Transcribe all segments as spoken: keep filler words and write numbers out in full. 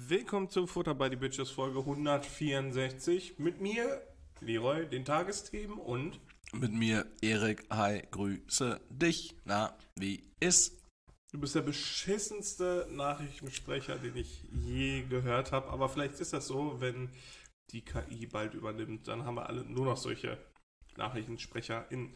Willkommen zum Futter bei die Bitches Folge hundertvierundsechzig. Mit mir, Leroy, den Tagesthemen und mit mir, Erik. Hi, grüße dich. Na, wie ist? Du bist der beschissenste Nachrichtensprecher, den ich je gehört habe. Aber vielleicht ist das so, wenn die K I bald übernimmt. Dann haben wir alle nur noch solche NachrichtensprecherInnen.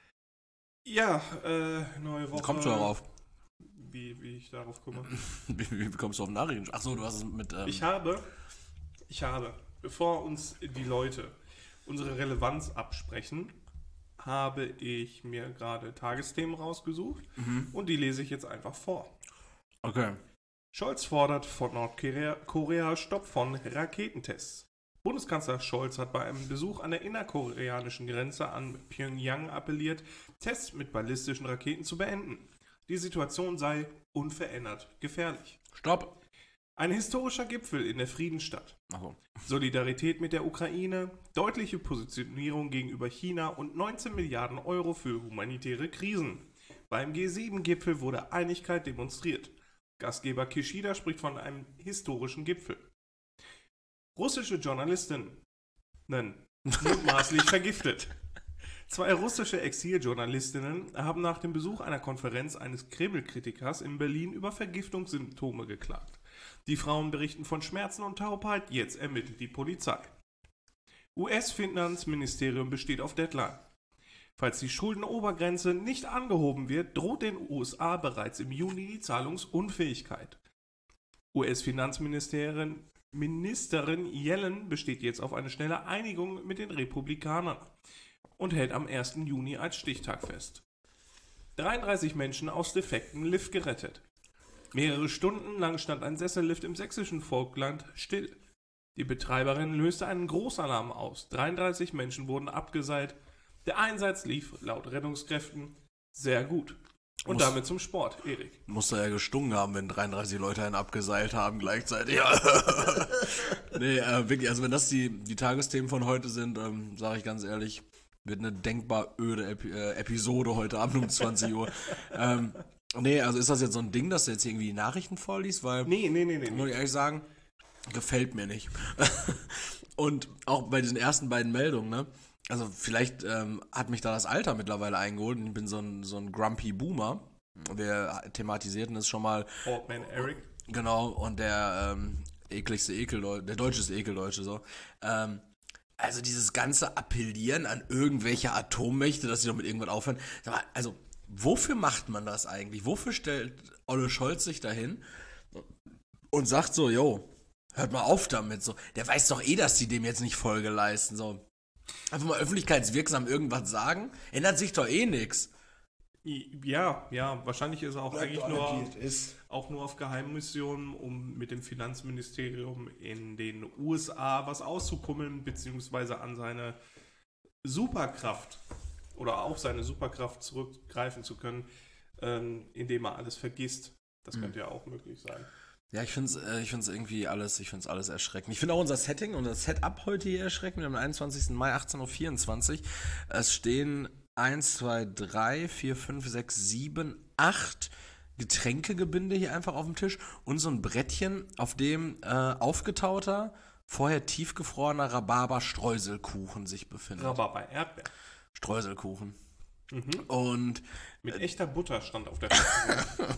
Ja, äh, neue Woche. Kommst du darauf? Wie, wie ich darauf komme. wie, wie kommst du auf Nachrichten? Achso, du hast es mit... Ähm Ich habe, ich habe, bevor uns die Leute unsere Relevanz absprechen, habe ich mir gerade Tagesthemen rausgesucht mhm. und die lese ich jetzt einfach vor. Okay. Scholz fordert von Nordkorea Korea Stopp von Raketentests. Bundeskanzler Scholz hat bei einem Besuch an der innerkoreanischen Grenze an Pyongyang appelliert, Tests mit ballistischen Raketen zu beenden. Die Situation sei unverändert gefährlich. Stopp! Ein historischer Gipfel in der Friedensstadt. Achso. Solidarität mit der Ukraine, deutliche Positionierung gegenüber China und neunzehn Milliarden Euro für humanitäre Krisen. Beim G sieben Gipfel wurde Einigkeit demonstriert. Gastgeber Kishida spricht von einem historischen Gipfel. Russische Journalistinnen mutmaßlich vergiftet. Zwei russische Exiljournalistinnen haben nach dem Besuch einer Konferenz eines Kreml-Kritikers in Berlin über Vergiftungssymptome geklagt. Die Frauen berichten von Schmerzen und Taubheit, jetzt ermittelt die Polizei. U S-Finanzministerium besteht auf Deadline. Falls die Schuldenobergrenze nicht angehoben wird, droht den U S A bereits im Juni die Zahlungsunfähigkeit. U S-Finanzministerin Ministerin Yellen besteht jetzt auf eine schnelle Einigung mit den Republikanern und hält am ersten Juni als Stichtag fest. dreiunddreißig Menschen aus defektem Lift gerettet. Mehrere Stunden lang stand ein Sessellift im sächsischen Vogtland still. Die Betreiberin löste einen Großalarm aus. dreiunddreißig Menschen wurden abgeseilt. Der Einsatz lief laut Rettungskräften sehr gut. Und Muss, damit zum Sport, Erik. Muss er ja gestunken haben, wenn dreiunddreißig Leute einen abgeseilt haben gleichzeitig. Ja. nee, äh, wirklich, also wenn das die, die Tagesthemen von heute sind, ähm, sage ich ganz ehrlich, wird eine denkbar öde Epi- äh, Episode heute Abend um zwanzig Uhr. ähm, nee, also ist das jetzt so ein Ding, dass du jetzt irgendwie die Nachrichten vorliest? Weil, nee, nee, nee, nee. muss ich ehrlich sagen, gefällt mir nicht. Und auch bei diesen ersten beiden Meldungen, ne? Also vielleicht ähm, hat mich da das Alter mittlerweile eingeholt und ich bin so ein, so ein Grumpy Boomer. Wir thematisierten es schon mal. Old Man Eric. Genau, und der ähm, ekligste Ekeldeutsche, der deutscheste Ekeldeutsche so. Ähm, also dieses ganze Appellieren an irgendwelche Atommächte, dass sie doch mit irgendwas aufhören. Sag mal, also wofür macht man das eigentlich? Wofür stellt Olle Scholz sich dahin und sagt so, yo, hört mal auf damit. So, der weiß doch eh, dass die dem jetzt nicht Folge leisten. So. Einfach mal öffentlichkeitswirksam irgendwas sagen, ändert sich doch eh nichts. Ja, ja, wahrscheinlich ist er auch Bleibt eigentlich nur, ist. auch nur auf Geheimmissionen, um mit dem Finanzministerium in den U S A was auszukummeln, beziehungsweise an seine Superkraft oder auf seine Superkraft zurückgreifen zu können, ähm, indem er alles vergisst. Das Mhm. könnte ja auch möglich sein. Ja, ich finde es äh, ich find's irgendwie alles, ich find's alles erschreckend. Ich finde auch unser Setting, unser Setup heute hier erschreckend. Wir haben den einundzwanzigsten Mai, achtzehn Uhr vierundzwanzig. Es stehen eins, zwei, drei, vier, fünf, sechs, sieben, acht Getränkegebinde hier einfach auf dem Tisch und so ein Brettchen, auf dem äh, aufgetauter, vorher tiefgefrorener Rhabarber-Streuselkuchen sich befindet. Rhabarber Erdbeer. Streuselkuchen. Mhm. Und Mit äh, echter Butter stand auf der Packung.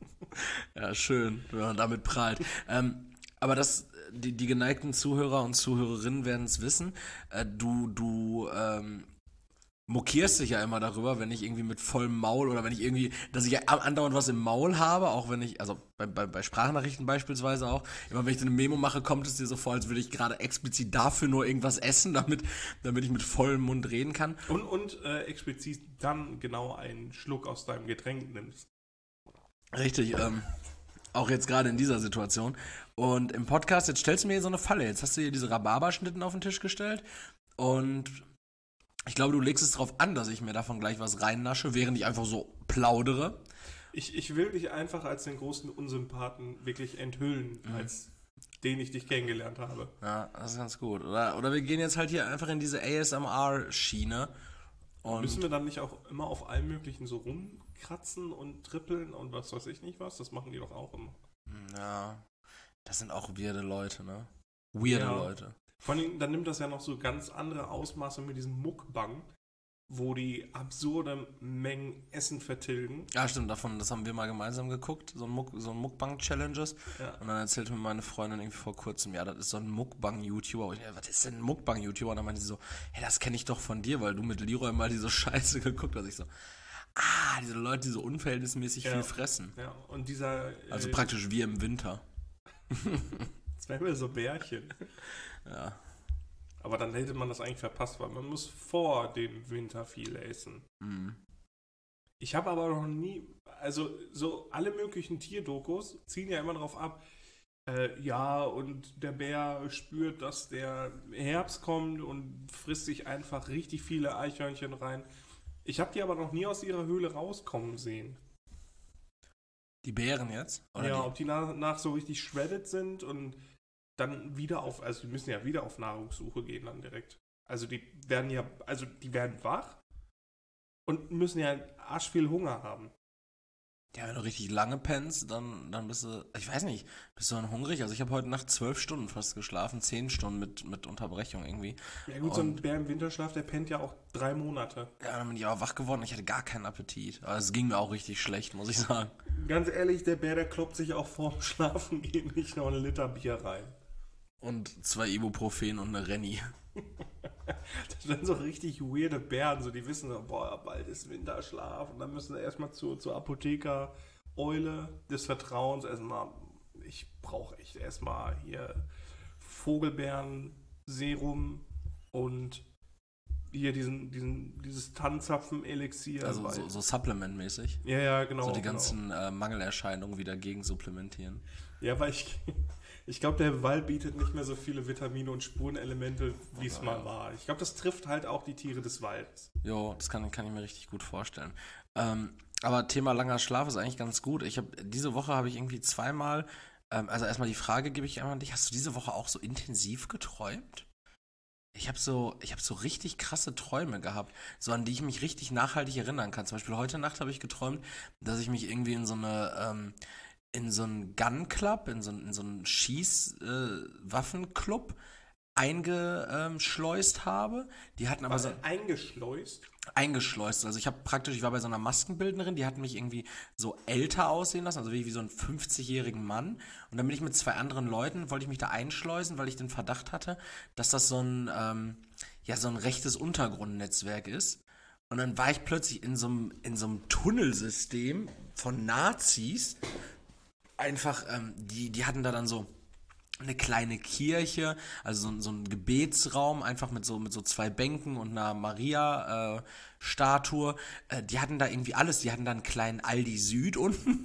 ja, schön, wenn man damit prahlt. ähm, aber das, die, die geneigten Zuhörer und Zuhörerinnen werden es wissen. Äh, du, du, ähm, mokierst dich ja immer darüber, wenn ich irgendwie mit vollem Maul oder wenn ich irgendwie, dass ich ja andauernd was im Maul habe, auch wenn ich, also bei, bei, bei Sprachnachrichten beispielsweise auch, immer wenn ich eine Memo mache, kommt es dir so vor, als würde ich gerade explizit dafür nur irgendwas essen, damit, damit ich mit vollem Mund reden kann. Und, und äh, explizit dann genau einen Schluck aus deinem Getränk nimmst. Richtig, ähm, auch jetzt gerade in dieser Situation. Und im Podcast, jetzt stellst du mir hier so eine Falle. Jetzt hast du hier diese Rhabarberschnitten auf den Tisch gestellt und ich glaube, du legst es darauf an, dass ich mir davon gleich was reinnasche, während ich einfach so plaudere. Ich, ich will dich einfach als den großen Unsympathen wirklich enthüllen, mhm. als den ich dich kennengelernt habe. Ja, das ist ganz gut. Oder, oder wir gehen jetzt halt hier einfach in diese A S M R-Schiene. Und müssen wir dann nicht auch immer auf allem Möglichen so rumkratzen und trippeln und was weiß ich nicht was? Das machen die doch auch immer. Ja, Das sind auch weirde Leute, ne? Weirde Ja. Leute. Vor allem, dann nimmt das ja noch so ganz andere Ausmaße mit diesem Mukbang, wo die absurde Mengen Essen vertilgen. Ja, stimmt, davon, das haben wir mal gemeinsam geguckt, so ein, Muck, so ein Mukbang-Challenges. Ja. Und dann erzählte mir meine Freundin irgendwie vor kurzem, ja, das ist so ein Mukbang-YouTuber. Und ich dachte, was ist denn ein Mukbang-YouTuber? Und dann meinte sie so, hey, das kenne ich doch von dir, weil du mit Leroy mal diese Scheiße geguckt hast. Ich so, ah, diese Leute, die so unverhältnismäßig Ja. viel fressen. Ja, und dieser. Also äh, praktisch wie im Winter. Das wären wir so Bärchen. Ja. Aber dann hätte man das eigentlich verpasst, weil man muss vor dem Winter viel essen. Mhm. Ich habe aber noch nie, also so alle möglichen Tierdokus ziehen ja immer darauf ab, äh, ja, und der Bär spürt, dass der Herbst kommt und frisst sich einfach richtig viele Eichhörnchen rein. Ich habe die aber noch nie aus ihrer Höhle rauskommen sehen. Die Bären jetzt? Oder ja, die? ob die nach, nach so richtig shredded sind und dann wieder auf, also die müssen ja wieder auf Nahrungssuche gehen dann direkt. Also die werden ja, also die werden wach und müssen ja arsch viel Hunger haben. Ja, wenn du richtig lange pennst, dann, dann bist du, ich weiß nicht, bist du dann hungrig? Also ich habe heute Nacht zwölf Stunden fast geschlafen, zehn Stunden mit, mit Unterbrechung irgendwie. Ja gut, so ein Und- Bär im Winterschlaf, der pennt ja auch drei Monate. Ja, dann bin ich auch wach geworden, ich hatte gar keinen Appetit. Aber es ging mir auch richtig schlecht, muss ich sagen. Ganz ehrlich, der Bär, der kloppt sich auch vorm Schlafengehen nicht noch einen Liter Bier rein. Und zwei Ibuprofen und eine Renny. Das sind so richtig weirde Bären, so die wissen, so, boah, bald ist Winterschlaf und dann müssen sie erstmal zu, zur Apotheker Eule des Vertrauens erstmal, ich brauche echt erstmal hier Vogelbeeren-Serum und hier diesen, diesen, dieses Tannenzapfen-Elixier. Also weil- so, so Supplement-mäßig. ja, ja, genau. So die genau. ganzen äh, Mangelerscheinungen wieder gegen supplementieren. Ja, weil ich, ich glaube, der Wald bietet nicht mehr so viele Vitamine und Spurenelemente, wie es mal war. Ich glaube, das trifft halt auch die Tiere des Waldes. Jo, das kann, kann ich mir richtig gut vorstellen. Ähm, aber Thema langer Schlaf ist eigentlich ganz gut. Ich habe diese Woche habe ich irgendwie zweimal, ähm, also erstmal die Frage gebe ich einmal an dich, hast du diese Woche auch so intensiv geträumt? Ich habe so, ich habe so richtig krasse Träume gehabt, so an die ich mich richtig nachhaltig erinnern kann. Zum Beispiel heute Nacht habe ich geträumt, dass ich mich irgendwie in so eine, ähm, in so einen Gun Club, in so, in so einen Schießwaffenclub eingeschleust habe. Die hatten aber Aber so so eingeschleust. eingeschleust. Also ich habe praktisch, ich war bei so einer Maskenbildnerin, die hat mich irgendwie so älter aussehen lassen, also wie, wie so einen fünfzigjährigen Mann. Und dann bin ich mit zwei anderen Leuten, wollte ich mich da einschleusen, weil ich den Verdacht hatte, dass das so ein, ähm, ja, so ein rechtes Untergrundnetzwerk ist. Und dann war ich plötzlich in so einem, in so einem Tunnelsystem von Nazis. Einfach, ähm, die, die hatten da dann so eine kleine Kirche, also so, so ein Gebetsraum, einfach mit so, mit so zwei Bänken und einer Maria-Statue. Äh, die hatten da irgendwie alles. Die hatten da einen kleinen Aldi Süd unten.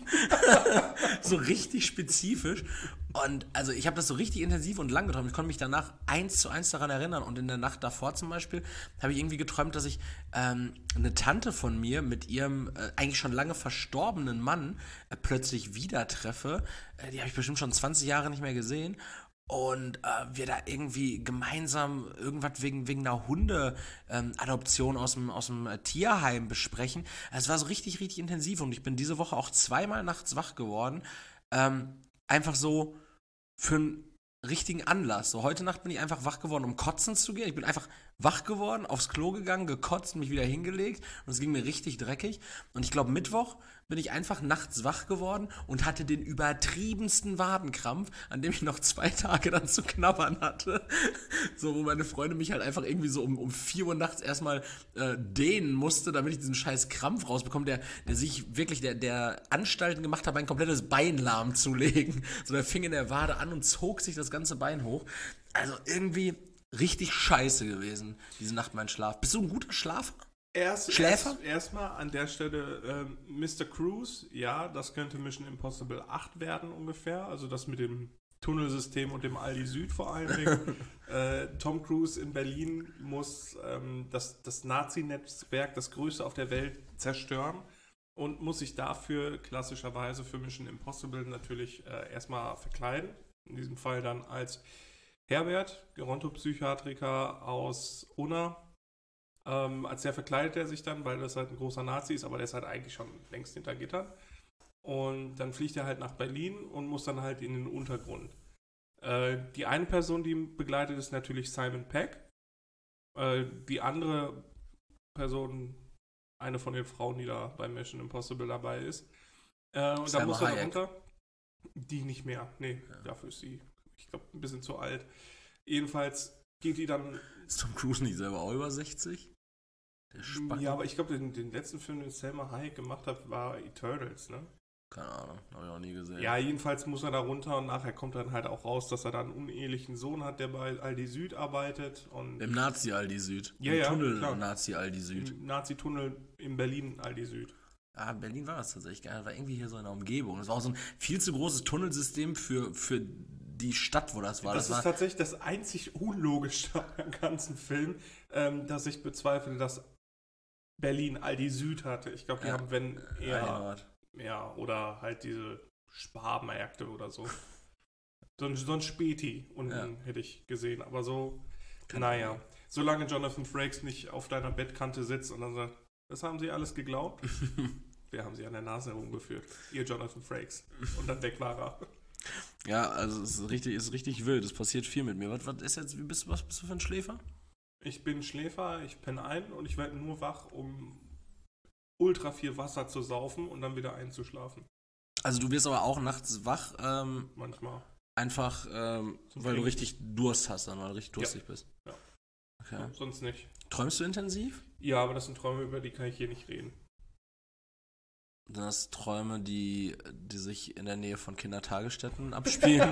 So richtig spezifisch. Und also ich habe das so richtig intensiv und lang geträumt. Ich konnte mich danach eins zu eins daran erinnern. Und in der Nacht davor zum Beispiel habe ich irgendwie geträumt, dass ich ähm, eine Tante von mir mit ihrem äh, eigentlich schon lange verstorbenen Mann äh, plötzlich wieder treffe. Äh, die habe ich bestimmt schon zwanzig Jahre nicht mehr gesehen. Und äh, wir da irgendwie gemeinsam irgendwas wegen, wegen einer Hunde-Adoption aus dem, aus dem äh, Tierheim besprechen. Also es war so richtig, richtig intensiv. Und ich bin diese Woche auch zweimal nachts wach geworden. Ähm, einfach so für einen richtigen Anlass. So heute Nacht bin ich einfach wach geworden, um kotzen zu gehen. Ich bin einfach wach geworden, aufs Klo gegangen, gekotzt, mich wieder hingelegt und es ging mir richtig dreckig. Und ich glaube, Mittwoch bin ich einfach nachts wach geworden und hatte den übertriebensten Wadenkrampf, an dem ich noch zwei Tage dann zu knabbern hatte. So, wo meine Freundin mich halt einfach irgendwie so um, um vier Uhr nachts erstmal äh, dehnen musste, damit ich diesen scheiß Krampf rausbekomme, der, der sich wirklich, der, der Anstalten gemacht hat, mein komplettes Bein lahmzulegen. So, der fing in der Wade an und zog sich das ganze Bein hoch. Also irgendwie richtig scheiße gewesen, diese Nacht mein Schlaf. Bist du ein guter Schlafer? Erst, Schläfer? erst, erstmal an der Stelle ähm, Mister Cruise, ja, das könnte Mission Impossible acht werden ungefähr, also das mit dem Tunnelsystem und dem Aldi Süd vor allen Dingen. äh, Tom Cruise in Berlin muss ähm, das, das Nazi-Netzwerk, das größte auf der Welt, zerstören und muss sich dafür klassischerweise für Mission Impossible natürlich äh, erstmal verkleiden. In diesem Fall dann als Herbert, Gerontopsychiatriker aus Unna. Ähm, als der verkleidet er sich dann, weil das halt ein großer Nazi ist, aber der ist halt eigentlich schon längst hinter Gittern. Und dann fliegt er halt nach Berlin und muss dann halt in den Untergrund. Äh, die eine Person, die ihn begleitet, ist natürlich Simon Pegg. Äh, die andere Person, eine von den Frauen, die da bei Mission Impossible dabei ist. Äh, und da muss er darunter. Die nicht mehr. Nee, ja. Dafür ist sie, ich glaube, ein bisschen zu alt. Jedenfalls geht die dann. Ist Tom Cruise nicht selber auch über sechzig? Der Spacken. Ja, aber ich glaube, den, den letzten Film, den Salma Hayek gemacht hat, war Eternals, ne? Keine Ahnung, habe ich auch nie gesehen. Ja, jedenfalls muss er da runter und nachher kommt dann halt auch raus, dass er da einen unehelichen Sohn hat, der bei Aldi Süd arbeitet. Und Im Nazi-Aldi Süd. Ja, Im ja, Tunnel klar. Nazi-Aldi Süd. Im Nazi-Tunnel in Berlin Aldi Süd. Ah, Berlin war das tatsächlich gar nicht. Das war irgendwie hier so in der Umgebung. Das war auch so ein viel zu großes Tunnelsystem für, für die Stadt, wo das war. Das, das ist war tatsächlich das einzig Unlogische am ganzen Film, ähm, dass ich bezweifle, dass Berlin Aldi Süd hatte. Ich glaube, die Ja. haben, wenn eher, Heimat. ja, oder halt diese Sparmärkte oder so. So ein, so ein Späti unten Ja. hätte ich gesehen. Aber so, Keine naja. Ahnung. Solange Jonathan Frakes nicht auf deiner Bettkante sitzt und dann sagt, das haben sie alles geglaubt? Wir haben sie an der Nase herumgeführt. Ihr Jonathan Frakes. Und dann weg war er. Ja, also es ist richtig, ist richtig wild. Es passiert viel mit mir. Was, was ist jetzt, wie bist, was bist du für ein Schläfer? Ich bin Schläfer, ich penne ein und ich werde nur wach, um ultra viel Wasser zu saufen und dann wieder einzuschlafen. Also du wirst aber auch nachts wach, ähm, Manchmal. einfach, ähm, Zum weil du Trinken. richtig Durst hast, dann, weil du richtig durstig Ja. bist. Ja. Okay. Ja, sonst nicht. Träumst du intensiv? Ja, aber das sind Träume, über die kann ich hier nicht reden. Sind das Träume, die, die sich in der Nähe von Kindertagesstätten abspielen?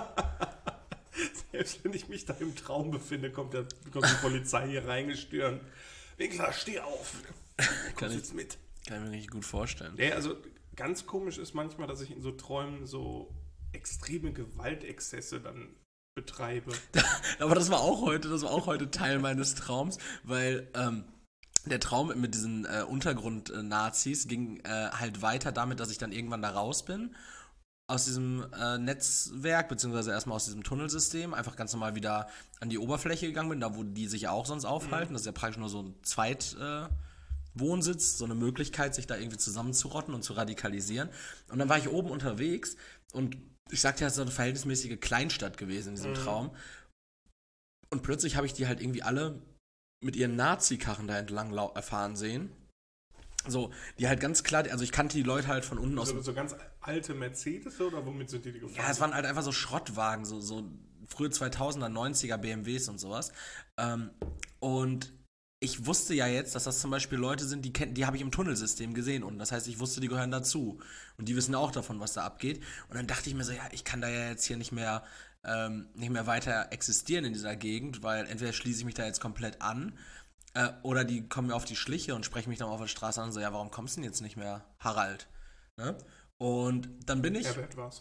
Selbst wenn ich mich da im Traum befinde, kommt, der, kommt die Polizei hier reingestürmt. Winkler, steh auf. Kann Komm ich- jetzt mit. Kann ich mir richtig gut vorstellen. Nee, also ganz komisch ist manchmal, dass ich in so Träumen so extreme Gewaltexzesse dann betreibe. Aber das war auch heute, das war auch heute Teil meines Traums, weil ähm, der Traum mit diesen äh, Untergrund-Nazis ging äh, halt weiter damit, dass ich dann irgendwann da raus bin aus diesem äh, Netzwerk, beziehungsweise erstmal aus diesem Tunnelsystem, einfach ganz normal wieder an die Oberfläche gegangen bin, da wo die sich ja auch sonst aufhalten. Das ist ja praktisch nur so ein Zweit- äh, Wohnsitz, so eine Möglichkeit, sich da irgendwie zusammenzurotten und zu radikalisieren. Und dann war ich oben unterwegs und ich sagte ja, es ist so eine verhältnismäßige Kleinstadt gewesen in diesem Mhm. Traum. Und plötzlich habe ich die halt irgendwie alle mit ihren Nazi-Karren da entlang lau- erfahren sehen. So, die halt ganz klar, also ich kannte die Leute halt von unten aus. So, so ganz alte Mercedes oder womit sind die, die gefahren? Ja, es waren halt einfach so Schrottwagen, so, so frühe zweitausender, neunziger B M Ws und sowas. Ähm, und ich wusste ja jetzt, dass das zum Beispiel Leute sind, die kenn- die habe ich im Tunnelsystem gesehen. Und das heißt, ich wusste, die gehören dazu. Und die wissen auch davon, was da abgeht. Und dann dachte ich mir so, ja, ich kann da ja jetzt hier nicht mehr, ähm, nicht mehr weiter existieren in dieser Gegend, weil entweder schließe ich mich da jetzt komplett an, äh, oder die kommen mir auf die Schliche und sprechen mich dann auf der Straße an und so, ja, warum kommst du denn jetzt nicht mehr, Harald? Ne? Und dann bin ich... Herbert war's.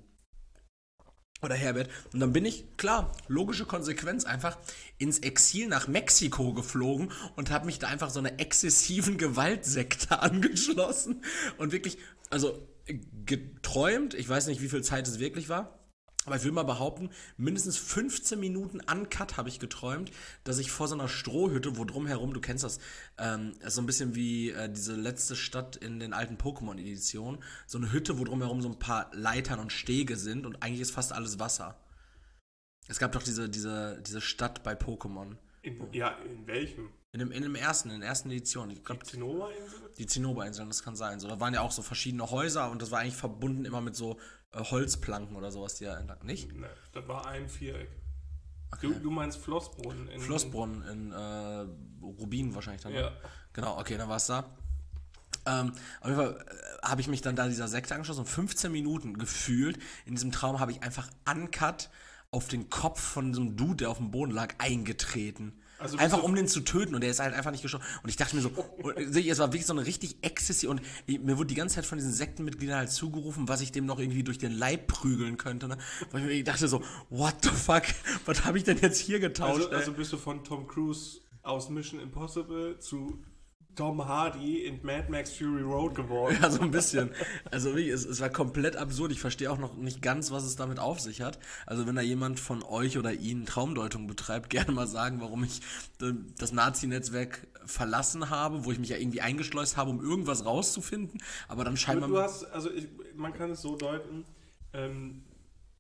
Oder Herbert. Und dann bin ich, klar, logische Konsequenz, einfach ins Exil nach Mexiko geflogen und habe mich da einfach so einer exzessiven Gewaltsekte angeschlossen. Und wirklich, also geträumt, ich weiß nicht, wie viel Zeit es wirklich war, aber ich will mal behaupten, mindestens fünfzehn Minuten uncut habe ich geträumt, dass ich vor so einer Strohhütte, wo drumherum, du kennst das, ähm, so ein bisschen wie äh, diese letzte Stadt in den alten Pokémon-Editionen, so eine Hütte, wo drumherum so ein paar Leitern und Stege sind und eigentlich ist fast alles Wasser. Es gab doch diese, diese, diese Stadt bei Pokémon. In, ja, in welchem? In dem, in dem ersten, in der ersten Edition. Ich glaube, Die Zinnoberinsel? die Zinnoberinseln, das kann sein. So, da waren ja auch so verschiedene Häuser und das war eigentlich verbunden immer mit so äh, Holzplanken oder sowas, die ja entlang. Nicht? Ne, das war ein Viereck. Okay. Du, du meinst Flossbrunnen. In, Flossbrunnen in äh, Rubin wahrscheinlich dann. ne? Ja. Genau, okay, dann war es da. Ähm, auf jeden Fall äh, habe ich mich dann da dieser Sekte angeschlossen und fünfzehn Minuten gefühlt. In diesem Traum habe ich einfach uncut auf den Kopf von so einem Dude, der auf dem Boden lag, eingetreten. Also einfach bist du- um den zu töten und der ist halt einfach nicht gestorben. Und ich dachte mir so, und, äh, es war wirklich so eine richtig exzessive und ich, mir wurde die ganze Zeit von diesen Sektenmitgliedern halt zugerufen, was ich dem noch irgendwie durch den Leib prügeln könnte. Ne? Weil ich mir dachte so, what the fuck, was habe ich denn jetzt hier getauscht? Also, ey? also bist du von Tom Cruise aus Mission Impossible zu Tom Hardy in Mad Max Fury Road geworden. Ja, so ein bisschen. Also wirklich, es, es war komplett absurd. Ich verstehe auch noch nicht ganz, was es damit auf sich hat. Also wenn da jemand von euch oder Ihnen Traumdeutung betreibt, gerne mal sagen, warum ich äh, das Nazi-Netzwerk verlassen habe, wo ich mich ja irgendwie eingeschleust habe, um irgendwas rauszufinden. Aber dann scheinbar... Du hast, also ich, man kann es so deuten, ähm,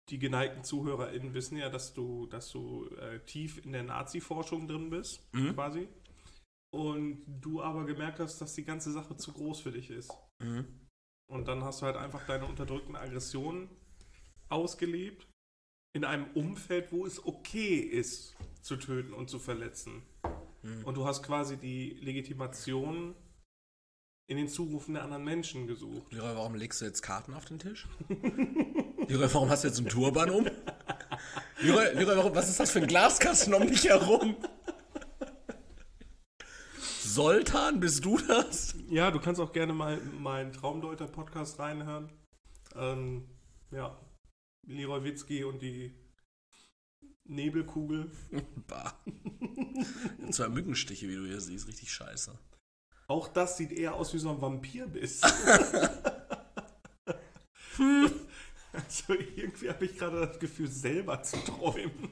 die geneigten ZuhörerInnen wissen ja, dass du, dass du äh, tief in der Nazi-Forschung drin bist, Mhm. quasi. Und du aber gemerkt hast, dass die ganze Sache zu groß für dich ist. Mhm. Und dann hast du halt einfach deine unterdrückten Aggressionen ausgelebt in einem Umfeld, wo es okay ist, zu töten und zu verletzen. Mhm. Und du hast quasi die Legitimation in den Zurufen der anderen Menschen gesucht. Leroy, warum legst du jetzt Karten auf den Tisch? Leroy, warum hast du jetzt einen Turban um? Leroy, Leroy warum, was ist das für ein Glaskasten um dich herum? Soltan, bist du das? Ja, du kannst auch gerne mal meinen Traumdeuter-Podcast reinhören. Ähm, ja, Leroy Witzki und die Nebelkugel. Bah. Zwei Mückenstiche, wie du hier siehst, richtig scheiße. Auch das sieht eher aus wie so ein Vampirbiss. Also irgendwie habe ich gerade das Gefühl, selber zu träumen.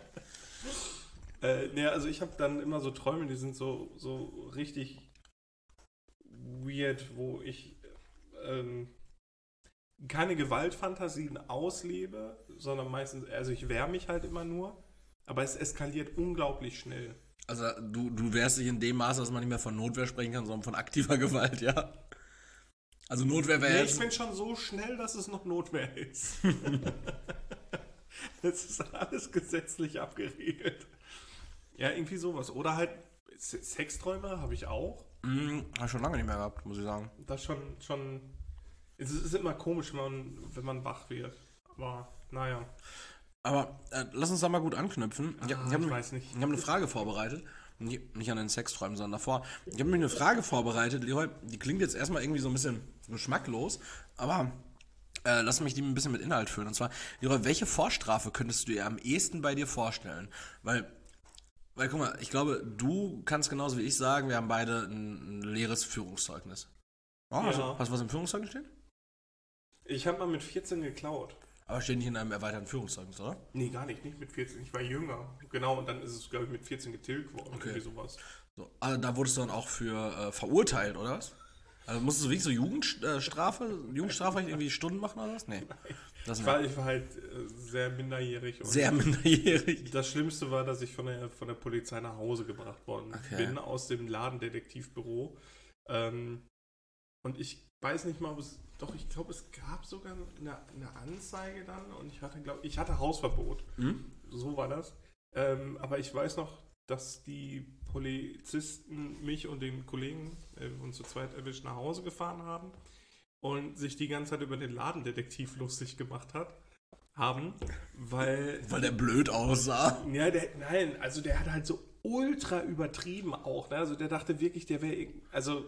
äh, ne, also ich habe dann immer so Träume, die sind so, so richtig weird, wo ich ähm, keine Gewaltfantasien auslebe, sondern meistens, also ich wehre mich halt immer nur, aber es eskaliert unglaublich schnell. Also du, du wehrst dich in dem Maße, dass man nicht mehr von Notwehr sprechen kann, sondern von aktiver Gewalt, ja? Also Notwehr wäre Nee, jetzt... ich bin schon so schnell, dass es noch Notwehr ist. Das ist alles gesetzlich abgeregelt. Ja, irgendwie sowas. Oder halt Se- Sexträume habe ich auch. Hm, hab ich schon lange nicht mehr gehabt, muss ich sagen. Das schon, schon. Es ist immer komisch, wenn man, wenn man wach wird. Aber naja. Aber äh, lass uns da mal gut anknüpfen. Ich, Ah, ich habe ich weiß nicht. Ich habe eine Frage vorbereitet. Nicht nicht an den Sexträumen, sondern davor. Ich habe mir eine Frage vorbereitet, Leroy. Die klingt jetzt erstmal irgendwie so ein bisschen geschmacklos, aber äh, lass mich die ein bisschen mit Inhalt füllen. Und zwar, Leroy, welche Vorstrafe könntest du dir am ehesten bei dir vorstellen? Weil, weil guck mal, ich glaube, du kannst genauso wie ich sagen, wir haben beide ein, ein leeres Führungszeugnis. Oh, hast, du, Ja. hast du was im Führungszeugnis stehen? Ich habe mal mit vierzehn geklaut. Aber steht nicht in einem erweiterten Führungszeugnis, oder? Nee, gar nicht. Nicht mit vierzehn. Ich war jünger. Genau, und dann ist es, glaube ich, mit vierzehn getilgt worden. Okay. Irgendwie sowas. So, also da wurdest du dann auch für äh, verurteilt, oder was? Also musstest du wirklich so Jugendstrafe, Jugendstrafrecht irgendwie Stunden machen oder was? Nee. Das Ich war, ich war halt äh, sehr minderjährig. Und sehr minderjährig. das Schlimmste war, dass ich von der, von der Polizei nach Hause gebracht worden Okay. bin, aus dem Ladendetektivbüro. Ähm, und ich weiß nicht mal, ob es, doch, ich glaube, es gab sogar eine, eine Anzeige dann und ich hatte, glaube ich, hatte Hausverbot. Hm? So war das. Ähm, aber ich weiß noch, dass die Polizisten mich und den Kollegen äh, uns zu zweit erwischt nach Hause gefahren haben und sich die ganze Zeit über den Ladendetektiv lustig gemacht hat, haben, weil Weil der blöd aussah. ja, der, nein, also der hat halt so ultra übertrieben auch, ne? Also der dachte wirklich, der wäre, also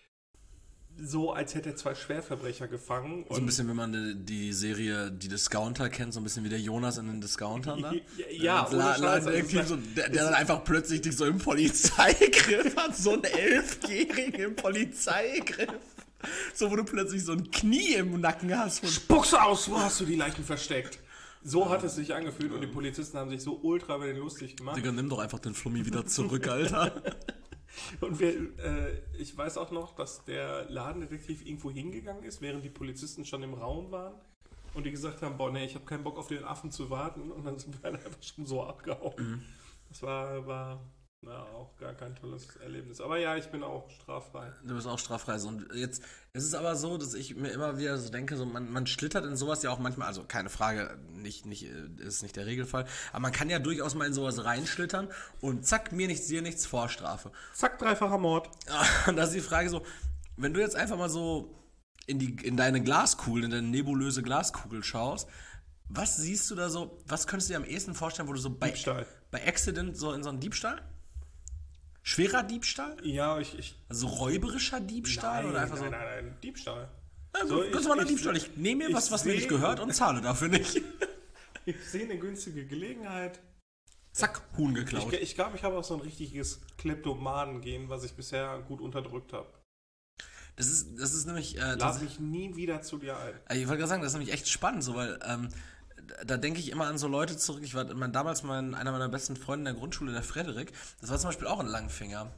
so, als hätte er zwei Schwerverbrecher gefangen. So ein bisschen, wenn man die, die Serie Die Discounter kennt, so ein bisschen wie der Jonas in den Discountern da. Ja, ja, Das ohne La- Scheiß, Ladendetektiv, also so, der, der dann einfach plötzlich dich so im Polizeigriff hat, so einen Elfjährigen im Polizeigriff. So, wo du plötzlich so ein Knie im Nacken hast. Und Spuck's aus, wo hast du die Leichen versteckt? So hat es sich angefühlt und die Polizisten haben sich so ultra über den lustig gemacht. Digga, nimm doch einfach den Flummi wieder zurück, Alter. Und wir, äh, ich weiß auch noch, dass der Ladendetektiv irgendwo hingegangen ist, während die Polizisten schon im Raum waren und die gesagt haben, boah, nee, ich habe keinen Bock auf den Affen zu warten und dann sind wir halt einfach schon so abgehauen. Mhm. Das war, war na, auch gar kein tolles Erlebnis. Aber ja, ich bin auch straffrei. Du bist auch straffrei. So, und jetzt ist es aber so, dass ich mir immer wieder so denke, so man, man schlittert in sowas ja auch manchmal, also keine Frage, nicht, nicht, äh, ist nicht der Regelfall, aber man kann ja durchaus mal in sowas reinschlittern und zack, mir nichts, dir nichts, Vorstrafe. Zack, dreifacher Mord. Und da ist die Frage so, wenn du jetzt einfach mal so in, die, in deine Glaskugel, in deine nebulöse Glaskugel schaust, was siehst du da so, was könntest du dir am ehesten vorstellen, wo du so bei, Diebstahl. bei Accident so in so einen Diebstahl? Schwerer Diebstahl? Ja, ich... ich Also räuberischer Diebstahl nein, oder einfach nein, so? nein, nein, Diebstahl. Ja, gut, So, ganz ich- normaler ich- Diebstahl. Ich nehme mir ich was, was mir nicht seh- gehört und zahle dafür nicht. Ich sehe eine günstige Gelegenheit. Zack, Huhn Ich, geklaut. ich glaube, ich habe auch so ein richtiges Kleptomanen-Gen, was ich bisher gut unterdrückt habe. Das ist, das ist nämlich. Äh, Lade das, mich nie wieder zu dir ein. ich wollte gerade sagen, das ist nämlich echt spannend, so, weil ähm, da, da denke ich immer an so Leute zurück. Ich war mein, damals mein, einer meiner besten Freunde in der Grundschule, der Frederik. Das war zum Beispiel auch ein Langfinger.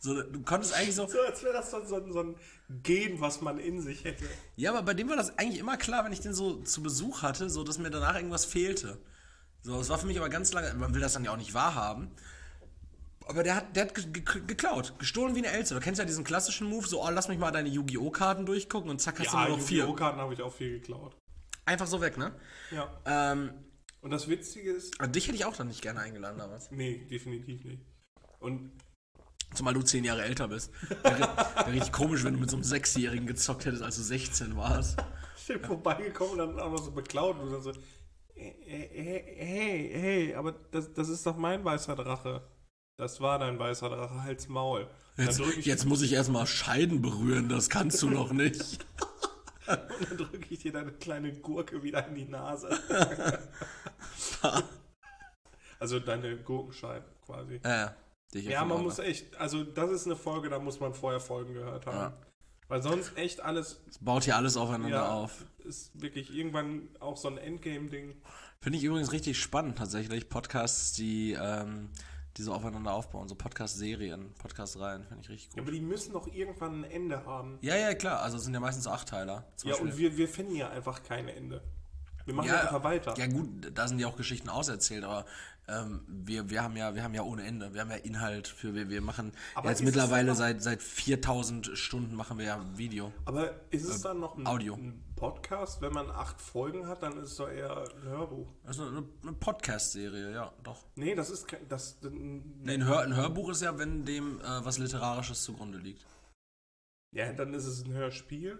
So, du konntest eigentlich so... So, als wäre das so, so, so ein Gen, was man in sich hätte. Ja, aber bei dem war das eigentlich immer klar, wenn ich den so zu Besuch hatte, so, dass mir danach irgendwas fehlte. So, es war für mich aber ganz lange... Man will das dann ja auch nicht wahrhaben. Aber der hat, der hat ge- ge- geklaut. Gestohlen wie eine Elze. Du kennst ja diesen klassischen Move, so, oh, lass mich mal deine Yu-Gi-Oh! Karten durchgucken und zack, hast Ja, du nur noch vier. Yu-Gi-Oh! Karten habe ich auch viel geklaut. Einfach so weg, ne? Ja. Ähm, Und das Witzige ist... aber dich hätte ich auch dann nicht gerne eingeladen damals. Nee, definitiv nicht. Und Zumal du zehn Jahre älter bist. Wäre wär richtig komisch, wenn du mit so einem Sechsjährigen gezockt hättest, als du sechzehn warst. ich bin vorbeigekommen und dann auch noch so beklaut und dann so, hey, hey, hey, hey, aber das, das ist doch mein weißer Drache. Das war dein weißer Drache, halt's Maul. Und Jetzt, dann drücke ich, jetzt muss ich erstmal Scheiden berühren, das kannst du noch nicht. und dann drück ich dir deine kleine Gurke wieder in die Nase. also deine Gurkenscheibe quasi. Ja, dich Ja, man muss echt, also das ist eine Folge, da muss man vorher Folgen gehört haben. Ja. Weil sonst echt alles, Es baut hier alles aufeinander ja, auf. ist wirklich irgendwann auch so ein Endgame-Ding. Finde ich übrigens richtig spannend tatsächlich. Podcasts, die, ähm, die so aufeinander aufbauen. So Podcast-Serien, Podcast-Reihen, finde ich richtig gut. Aber die müssen doch irgendwann ein Ende haben. Ja, ja, klar. Also es sind ja meistens so Achtteiler. Zum Ja, Beispiel. und wir, wir finden ja einfach kein Ende. Wir machen Ja, ja einfach weiter. Ja gut, da sind ja auch Geschichten auserzählt, aber ähm, wir, wir haben ja wir haben ja ohne Ende, wir haben ja Inhalt für wir, wir machen Aber jetzt ist es mittlerweile dann noch- seit seit viertausend Stunden machen wir ja Video. Aber ist es dann noch ein, Audio. ein Podcast? Wenn man acht Folgen hat, dann ist es doch eher ein Hörbuch. Also eine, eine Podcast-Serie, ja, doch. Nee, das ist kein... Das, Nee, ein, Hör, ein Hörbuch ist ja, wenn dem äh, was Literarisches zugrunde liegt. ja, dann ist es ein Hörspiel.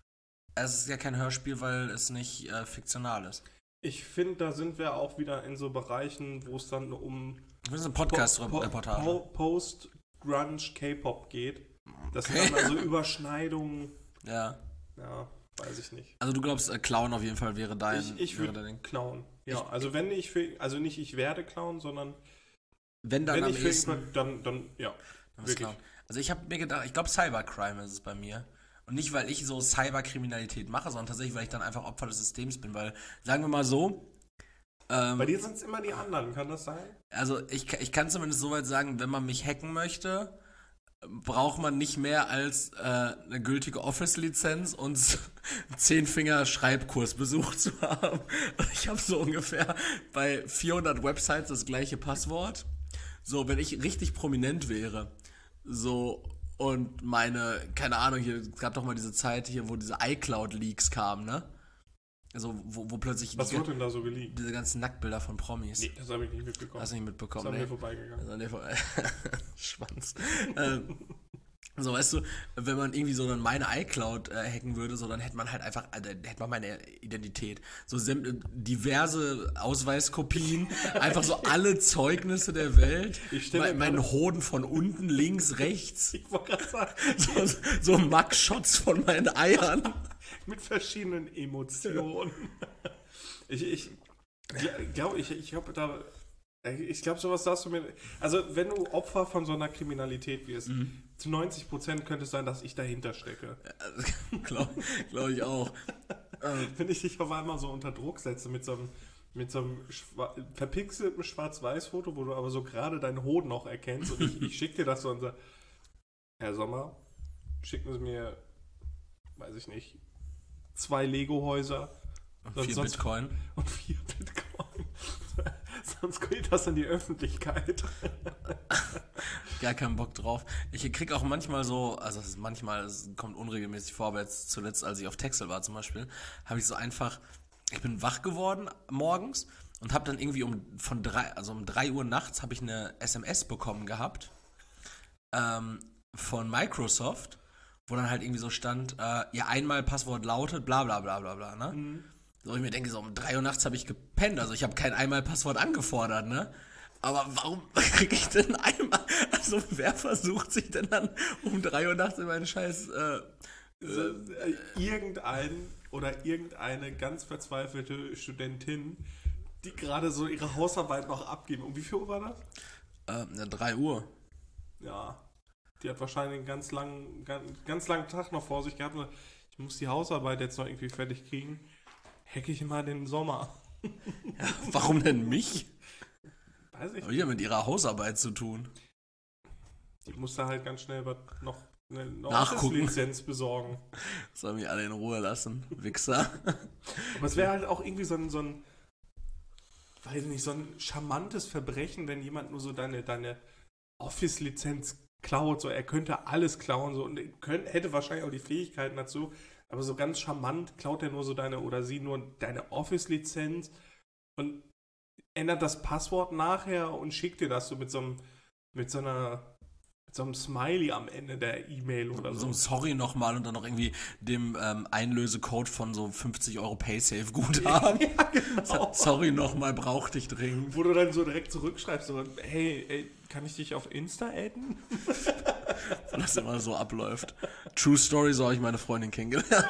Es ist ja kein Hörspiel, weil es nicht äh, fiktional ist. Ich finde, da sind wir auch wieder in so Bereichen, wo es dann um Das ist eine Po- Podcast-Reportage. Po- Post-Grunge K-Pop geht. Das Okay. sind dann also Überschneidungen. Ja. Ja, weiß ich nicht. Also du glaubst, äh, Clown auf jeden Fall wäre dein, Ich, ich wäre dein würde Ding. klauen. Ja, Ich- also wenn ich für, also nicht ich werde klauen, sondern Wenn dann wenn am ich für ehesten, irgendwann, dann, dann, ja. dann was wirklich. klauen. Also ich habe mir gedacht, ich glaube Cybercrime ist es bei mir. Und nicht, weil ich so Cyberkriminalität mache, sondern tatsächlich, weil ich dann einfach Opfer des Systems bin. Weil, sagen wir mal so, ähm, Bei dir sind es immer die anderen, kann das sein? also ich, ich kann zumindest soweit sagen, wenn man mich hacken möchte, braucht man nicht mehr als äh, eine gültige Office-Lizenz und zehn Finger Schreibkurs besucht zu haben. Ich habe so ungefähr bei vierhundert Websites das gleiche Passwort. So, wenn ich richtig prominent wäre, so und meine, keine Ahnung, hier es gab doch mal diese Zeit hier, wo diese iCloud-Leaks kamen, ne? Also wo, wo plötzlich Was die, wird denn da so geleakt? diese ganzen Nacktbilder von Promis. Nee, das habe ich nicht mitbekommen. Hast du nicht das mitbekommen, haben ne? wir vorbeigegangen. Also an der Ver- Schwanz. ähm, so, weißt du, wenn man irgendwie so dann meine iCloud äh, hacken würde, so dann hätte man halt einfach, äh, dann hätte man meine Identität. So säm- diverse Ausweiskopien, einfach so alle Zeugnisse der Welt, Ich stell mir mein, mein gerade- Hoden von unten, links, rechts, Ich wollte gerade sagen, so, so Mug-Shots von meinen Eiern. mit verschiedenen Emotionen. ich ich glaube, ich, ich habe da. Ich glaube, sowas darfst du mir. Also, wenn du Opfer von so einer Kriminalität wirst, Mhm. zu neunzig Prozent könnte es sein, dass ich dahinter stecke. Glaube glaub ich auch. Ähm, Wenn ich dich auf einmal so unter Druck setze mit so einem, mit so einem schwa- verpixelten Schwarz-Weiß-Foto, wo du aber so gerade deinen Hoden noch erkennst und ich, ich schicke dir das so und sage, Herr Sommer, schicken Sie mir, weiß ich nicht, zwei Lego-Häuser viel sonst- Bitcoin. und vier Bitcoin. Sonst geht das in die Öffentlichkeit. Gar keinen Bock drauf. Ich krieg auch manchmal so, also es ist manchmal, es kommt unregelmäßig vor, aber jetzt zuletzt, als ich auf Texel war zum Beispiel, habe ich so einfach, ich bin wach geworden morgens und habe dann irgendwie um von drei, also um drei Uhr nachts habe ich eine S M S bekommen gehabt ähm, von Microsoft, wo dann halt irgendwie so stand, äh, ihr Einmal-Passwort lautet, bla bla bla bla bla, ne? Mhm. So, ich mir denke, so um drei Uhr nachts habe ich gepennt, also ich habe kein Einmal-Passwort angefordert, ne? Aber warum kriege ich denn einmal, also wer versucht sich denn dann um drei Uhr nachts in meinen Scheiß, äh, Äh, Irgendein oder irgendeine ganz verzweifelte Studentin, die gerade so ihre Hausarbeit noch abgeben. Um wie viel Uhr war das? äh, drei Uhr. Ja, die hat wahrscheinlich einen ganz langen, ganz, ganz langen Tag noch vor sich gehabt. Ich muss die Hausarbeit jetzt noch irgendwie fertig kriegen. Hacke ich mal den Sommer. Ja, warum denn mich? Weiß ich Hat wieder mit ihrer Hausarbeit zu tun. Die musst du halt ganz schnell was noch eine Nachgucken. Lizenz besorgen. Sollen mich alle in Ruhe lassen, Wichser. Aber es wäre halt auch irgendwie so ein, so ein, weiß nicht, so ein charmantes Verbrechen, wenn jemand nur so deine, deine Office-Lizenz klaut. So, er könnte alles klauen so, und er könnt, hätte wahrscheinlich auch die Fähigkeiten dazu. Aber so ganz charmant klaut er nur so deine oder sie nur deine Office-Lizenz und ändert das Passwort nachher und schickt dir das so mit so einem, mit so einer, mit so einem Smiley am Ende der E-Mail oder So so. ein Sorry nochmal und dann noch irgendwie dem ähm, Einlösecode von so fünfzig Euro Paysafe Guthaben. Ja, genau. Sorry nochmal, brauch dich dringend. Wo du dann so direkt zurückschreibst, so, hey, ey, kann ich dich auf Insta adden? Weil das immer so abläuft. True Story, so habe ich meine Freundin kennengelernt.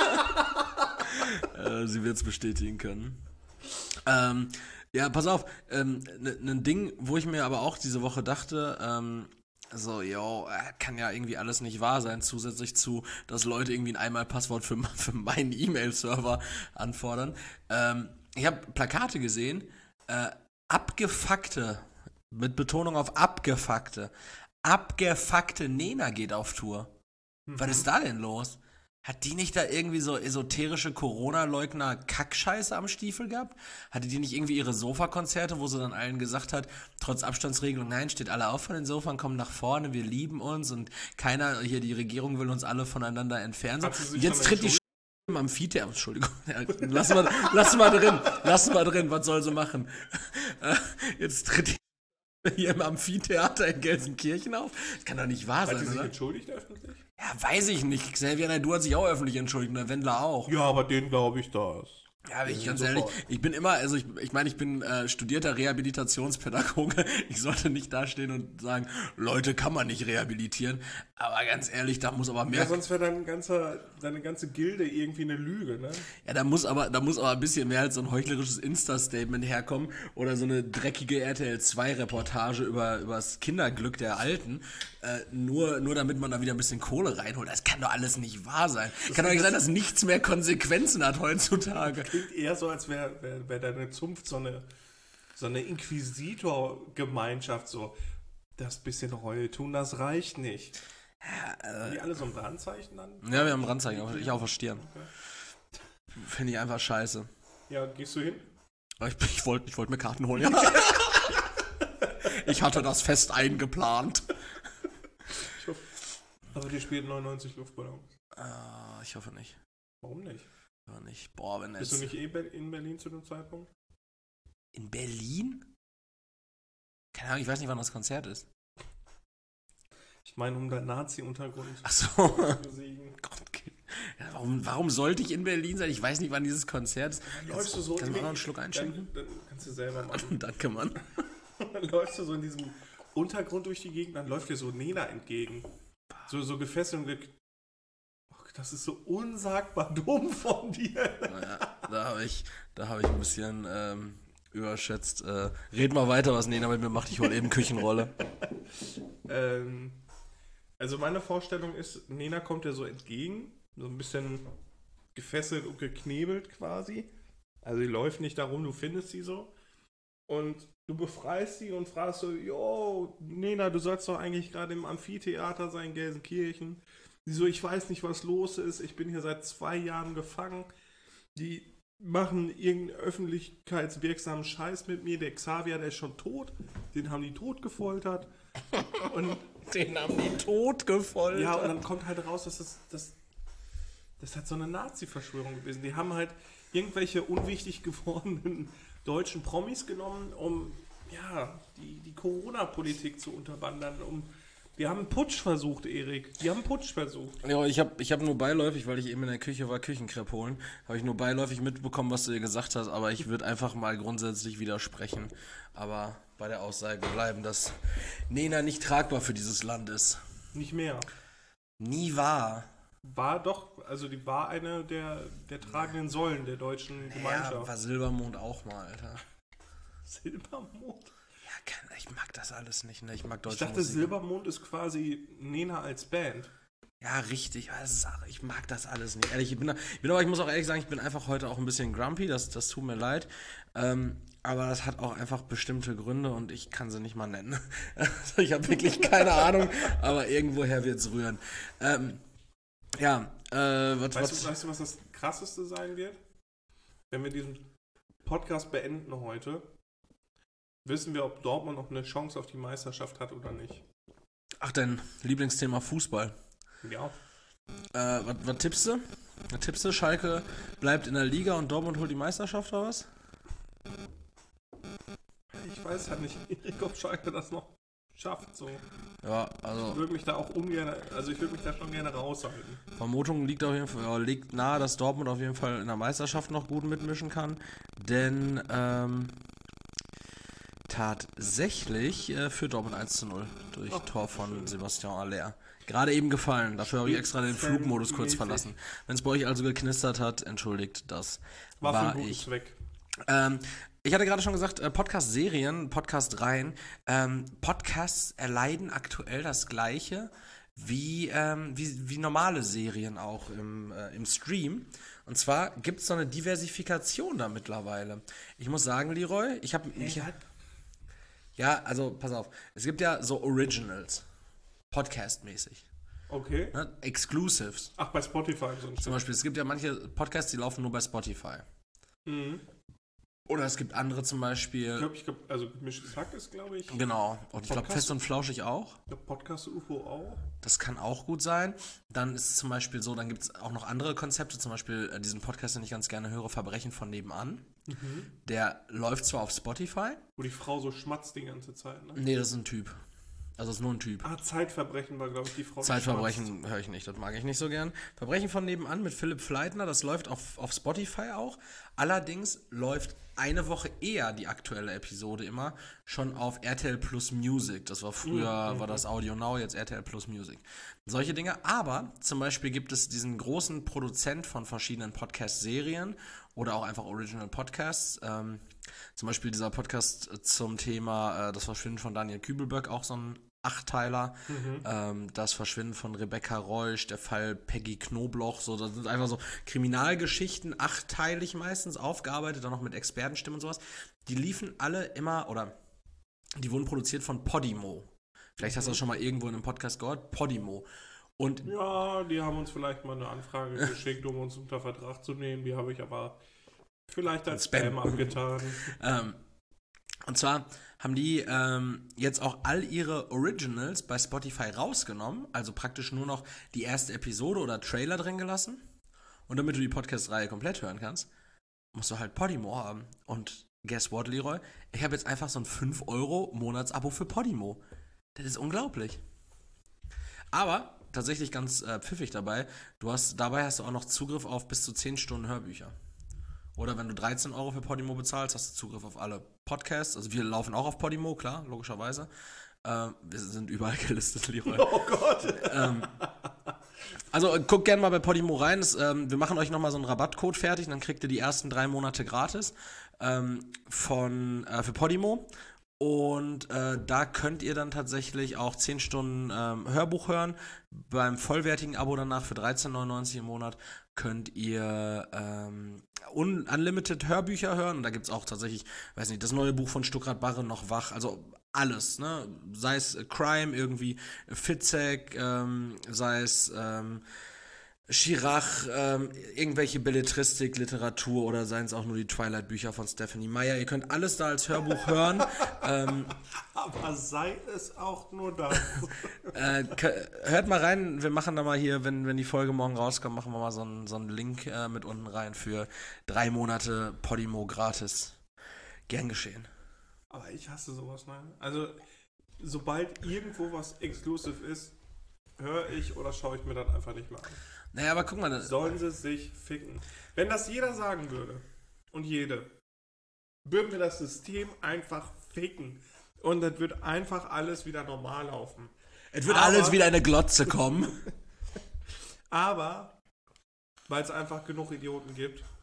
äh, sie wird es bestätigen können. Ähm, ja, pass auf, ähm, ein Ding, wo ich mir aber auch diese Woche dachte, ähm, so, yo, kann ja irgendwie alles nicht wahr sein, zusätzlich zu, dass Leute irgendwie ein Einmalpasswort für, für meinen E-Mail-Server anfordern. Ähm, ich habe Plakate gesehen, äh, abgefuckte, mit Betonung auf abgefuckte, abgefuckte Nena geht auf Tour. Mhm. Was ist da denn los? Hat die nicht da irgendwie so esoterische Corona-Leugner-Kackscheiße am Stiefel gehabt? Hatte die nicht irgendwie ihre Sofakonzerte, wo sie dann allen gesagt hat, trotz Abstandsregelung, nein, steht alle auf von den Sofern, kommen nach vorne, wir lieben uns und keiner, hier die Regierung will uns alle voneinander entfernen. So. Jetzt tritt die Sch im Amphitheater, Entschuldigung, ja, lass mal, lass mal drin, lass mal drin, was soll sie machen? Jetzt tritt die hier im Amphitheater in Gelsenkirchen auf? Das kann doch nicht wahr sein, oder? Hat sie sich oder? entschuldigt öffentlich? Ja, weiß ich nicht. Xavier Naidoo hat sich auch öffentlich entschuldigt und der Wendler auch. Ja, aber den glaube ich das. Ja, aber ich ganz ehrlich, ich bin immer, also ich, ich meine, ich bin äh, studierter Rehabilitationspädagoge. Ich sollte nicht dastehen und sagen, Leute, kann man nicht rehabilitieren. Aber ganz ehrlich, da muss aber mehr. Ja, sonst wäre dein ganzer, deine ganze Gilde irgendwie eine Lüge, ne? Ja, da muss aber, da muss aber ein bisschen mehr als so ein heuchlerisches Insta-Statement herkommen oder so eine dreckige R T L zwei Reportage über, über das Kinderglück der Alten. Äh, nur, nur damit man da wieder ein bisschen Kohle reinholt. Das kann doch alles nicht wahr sein. Das kann doch nicht sein, dass nichts mehr Konsequenzen hat heutzutage. Klingt eher so, als wäre wär, wär deine Zunft so eine, so eine Inquisitor-Gemeinschaft, so, das bisschen Reue tun, das reicht nicht. Ja, äh, Haben die alle so ein Brandzeichen dann? Ja, wir haben ein Brandzeichen, ich auf der Stirn. Okay. Finde ich einfach scheiße. Ja, gehst du hin? Ich, ich wollte ich wollt mir Karten holen, ja. Ich hatte das fest eingeplant. Ich hoffe, aber dir spielt neunundneunzig Luftballons. Uh, ich hoffe nicht. Warum nicht? Hoffe nicht. Boah, wenn Bist es... du nicht eh in Berlin zu dem Zeitpunkt? In Berlin? Keine Ahnung, ich weiß nicht, wann das Konzert ist. Ich meine, um deinen Nazi-Untergrund Ach so. zu besiegen. Gott, ja, warum, warum sollte ich in Berlin sein? Ich weiß nicht, wann dieses Konzert ist. Dann läufst du so... Kannst du mir auch noch einen Schluck einschenken? Dann, dann kannst du selber machen. Danke, Mann. Dann läufst du so in diesem Untergrund durch die Gegend, dann läuft dir so Nena entgegen. So, so gefesselt und ge oh, das ist so unsagbar dumm von dir. Naja, da habe ich, da hab ich ein bisschen ähm, überschätzt. Äh, red mal weiter, was Nena mit mir macht. Ich hole eben Küchenrolle. ähm, also meine Vorstellung ist, Nena kommt dir so entgegen, so ein bisschen gefesselt und geknebelt quasi. Also die läuft nicht darum, du findest sie so. Und du befreist sie und fragst so, yo, Nena, du sollst doch eigentlich gerade im Amphitheater sein, Gelsenkirchen. Sie so, ich weiß nicht, was los ist. Ich bin hier seit zwei Jahren gefangen. Die machen irgendeinen öffentlichkeitswirksamen Scheiß mit mir. Der Xavier, der ist schon tot. Den haben die tot gefoltert. Und den haben die tot gefoltert. Ja, und dann kommt halt raus, dass das, das, das hat so eine Nazi-Verschwörung gewesen. Die haben halt irgendwelche unwichtig gewordenen deutschen Promis genommen, um ja, die, die Corona-Politik zu unterwandern. Um, die haben einen Putsch versucht, Erik. Die haben einen Putsch versucht. Ja, ich habe ich hab nur beiläufig, weil ich eben in der Küche war, Küchenkrepp holen, habe ich nur beiläufig mitbekommen, was du dir gesagt hast, aber ich würde einfach mal grundsätzlich widersprechen. Aber bei der Aussage bleiben, dass Nena nicht tragbar für dieses Land ist. Nicht mehr. Nie wahr. War doch, also die war eine der, der tragenden Säulen der deutschen Gemeinschaft. Ja, war Silbermond auch mal, Alter. Silbermond? Ja, kann, ich mag das alles nicht, ne? Ich mag deutsche Ich dachte, Musik. Silbermond ist quasi Nena als Band. Ja, richtig. Das ist, ich mag das alles nicht. Ehrlich, ich bin, da, ich bin aber, ich muss auch ehrlich sagen, ich bin einfach heute auch ein bisschen grumpy. Das, das tut mir leid. Ähm, aber das hat auch einfach bestimmte Gründe und ich kann sie nicht mal nennen. Also ich habe wirklich keine Ahnung, aber irgendwoher wird es rühren. Ähm, ja, äh, was, Weißt, was, du, weißt du, was das Krasseste sein wird? Wenn wir diesen Podcast beenden heute, wissen wir, ob Dortmund noch eine Chance auf die Meisterschaft hat oder nicht. Ach, dein Lieblingsthema Fußball. Ja. Äh, was, was tippst du? Was tippst du? Schalke bleibt in der Liga und Dortmund holt die Meisterschaft oder was? Ich weiß halt nicht, ob Schalke das noch schafft. So. Ja, also. Ich würde mich da auch ungern, also ich würde mich da schon gerne raushalten. Vermutung liegt auf jeden Fall, ja, liegt nahe, dass Dortmund auf jeden Fall in der Meisterschaft noch gut mitmischen kann. Denn ähm, tatsächlich äh, führt Dortmund eins zu null durch Ach, Tor von schön. Sebastian Aller. Gerade eben gefallen, dafür habe ich extra den Flugmodus kurz Spitzenmäßig. verlassen. Wenn es bei euch also geknistert hat, entschuldigt, das War, war, für einen guten ich. Zweck. Ähm, ich hatte gerade schon gesagt, äh, Podcast-Serien, Podcast-Reihen. Ähm, Podcasts erleiden aktuell das Gleiche wie, ähm, wie, wie normale Serien auch im, äh, im Stream. Und zwar gibt es so eine Diversifikation da mittlerweile. Ich muss sagen, Leroy, ich habe... Ich, ja, also pass auf. Es gibt ja so Originals. Podcast-mäßig. Okay. Ne? Exclusives. Ach, bei Spotify und so ein Zum Stück. Beispiel, es gibt ja manche Podcasts, die laufen nur bei Spotify. Mhm. Oder es gibt andere zum Ich Beispiel... glaube, ich glaub, also gemischtes Hack ist, glaube ich. Genau. Und ich glaube, Podcast? Fest und Flauschig auch. Ich glaube, Podcast U F O auch. Das kann auch gut sein. Dann ist es zum Beispiel so, dann gibt es auch noch andere Konzepte, zum Beispiel äh, diesen Podcast, den ich ganz gerne höre, Verbrechen von nebenan. Mhm. Der läuft zwar auf Spotify. Wo die Frau so schmatzt die ganze Zeit, ne? Nee, das ist ein Typ. Also das ist nur ein Typ. Ah, Zeitverbrechen war, glaube ich, die Frau. die schmatzt. Zeitverbrechen höre ich nicht, das mag ich nicht so gern. Verbrechen von nebenan mit Philipp Fleitner, das läuft auf, auf Spotify auch. Allerdings läuft eine Woche eher die aktuelle Episode immer schon auf R T L Plus Music. Das war früher, Mhm. war das Audio Now, jetzt R T L Plus Music. Solche Dinge. Aber zum Beispiel gibt es diesen großen Produzent von verschiedenen Podcast-Serien oder auch einfach Original Podcasts. Ähm, zum Beispiel dieser Podcast zum Thema äh, Das Verschwinden von Daniel Kübelböck, auch so ein Achtteiler. Mhm. Ähm, das Verschwinden von Rebecca Reusch, der Fall Peggy Knobloch, so, das sind einfach so Kriminalgeschichten, achtteilig meistens aufgearbeitet, dann noch mit Expertenstimmen und sowas. Die liefen alle immer, oder die wurden produziert von Podimo. Vielleicht hast du das schon mal irgendwo in einem Podcast gehört, Podimo. Und Ja, die haben uns vielleicht mal eine Anfrage geschickt, um uns unter Vertrag zu nehmen. Die habe ich aber vielleicht als Spam. Spam abgetan. Ähm, und zwar haben die ähm, jetzt auch all ihre Originals bei Spotify rausgenommen, also praktisch nur noch die erste Episode oder Trailer drin gelassen. Und damit du die Podcast-Reihe komplett hören kannst, musst du halt Podimo haben. Und guess what, Leroy? Ich habe jetzt einfach so ein fünf Euro Monatsabo für Podimo. Das ist unglaublich. Aber tatsächlich ganz äh, pfiffig dabei, du hast, dabei hast du auch noch Zugriff auf bis zu zehn Stunden Hörbücher. Oder wenn du dreizehn Euro für Podimo bezahlst, hast du Zugriff auf alle Podcasts. Also wir laufen auch auf Podimo, klar, logischerweise. Ähm, wir sind überall gelistet, Leroy. Oh Gott! ähm, also äh, guckt gerne mal bei Podimo rein. Das, ähm, wir machen euch nochmal so einen Rabattcode fertig und dann kriegt ihr die ersten drei Monate gratis ähm, von, äh, für Podimo. Und äh, da könnt ihr dann tatsächlich auch zehn Stunden ähm, Hörbuch hören. Beim vollwertigen Abo danach für dreizehn neunundneunzig im Monat könnt ihr ähm, un- unlimited Hörbücher hören. Und da gibt es auch tatsächlich, weiß nicht, das neue Buch von Stuckrad Barre noch wach. Also alles, ne? Sei es äh, Crime, irgendwie Fitzek, ähm, sei es ähm, Chirac, ähm, irgendwelche Belletristik, Literatur oder seien es auch nur die Twilight-Bücher von Stephanie Meyer. Ihr könnt alles da als Hörbuch hören. ähm, Aber sei es auch nur das. äh, k- hört mal rein, wir machen da mal hier, wenn, wenn die Folge morgen rauskommt, machen wir mal so einen, so einen Link äh, mit unten rein für drei Monate Podimo gratis. Gern geschehen. Aber ich hasse sowas, ne? Also, sobald irgendwo was exclusive ist, höre ich oder schaue ich mir das einfach nicht mehr an. Naja, aber guck mal. Das, Sollen sie sich ficken. Wenn das jeder sagen würde und jede, würden wir das System einfach ficken. Und dann wird einfach alles wieder normal laufen. es wird aber- alles wieder in eine Glotze kommen. Aber, weil es einfach genug Idioten gibt,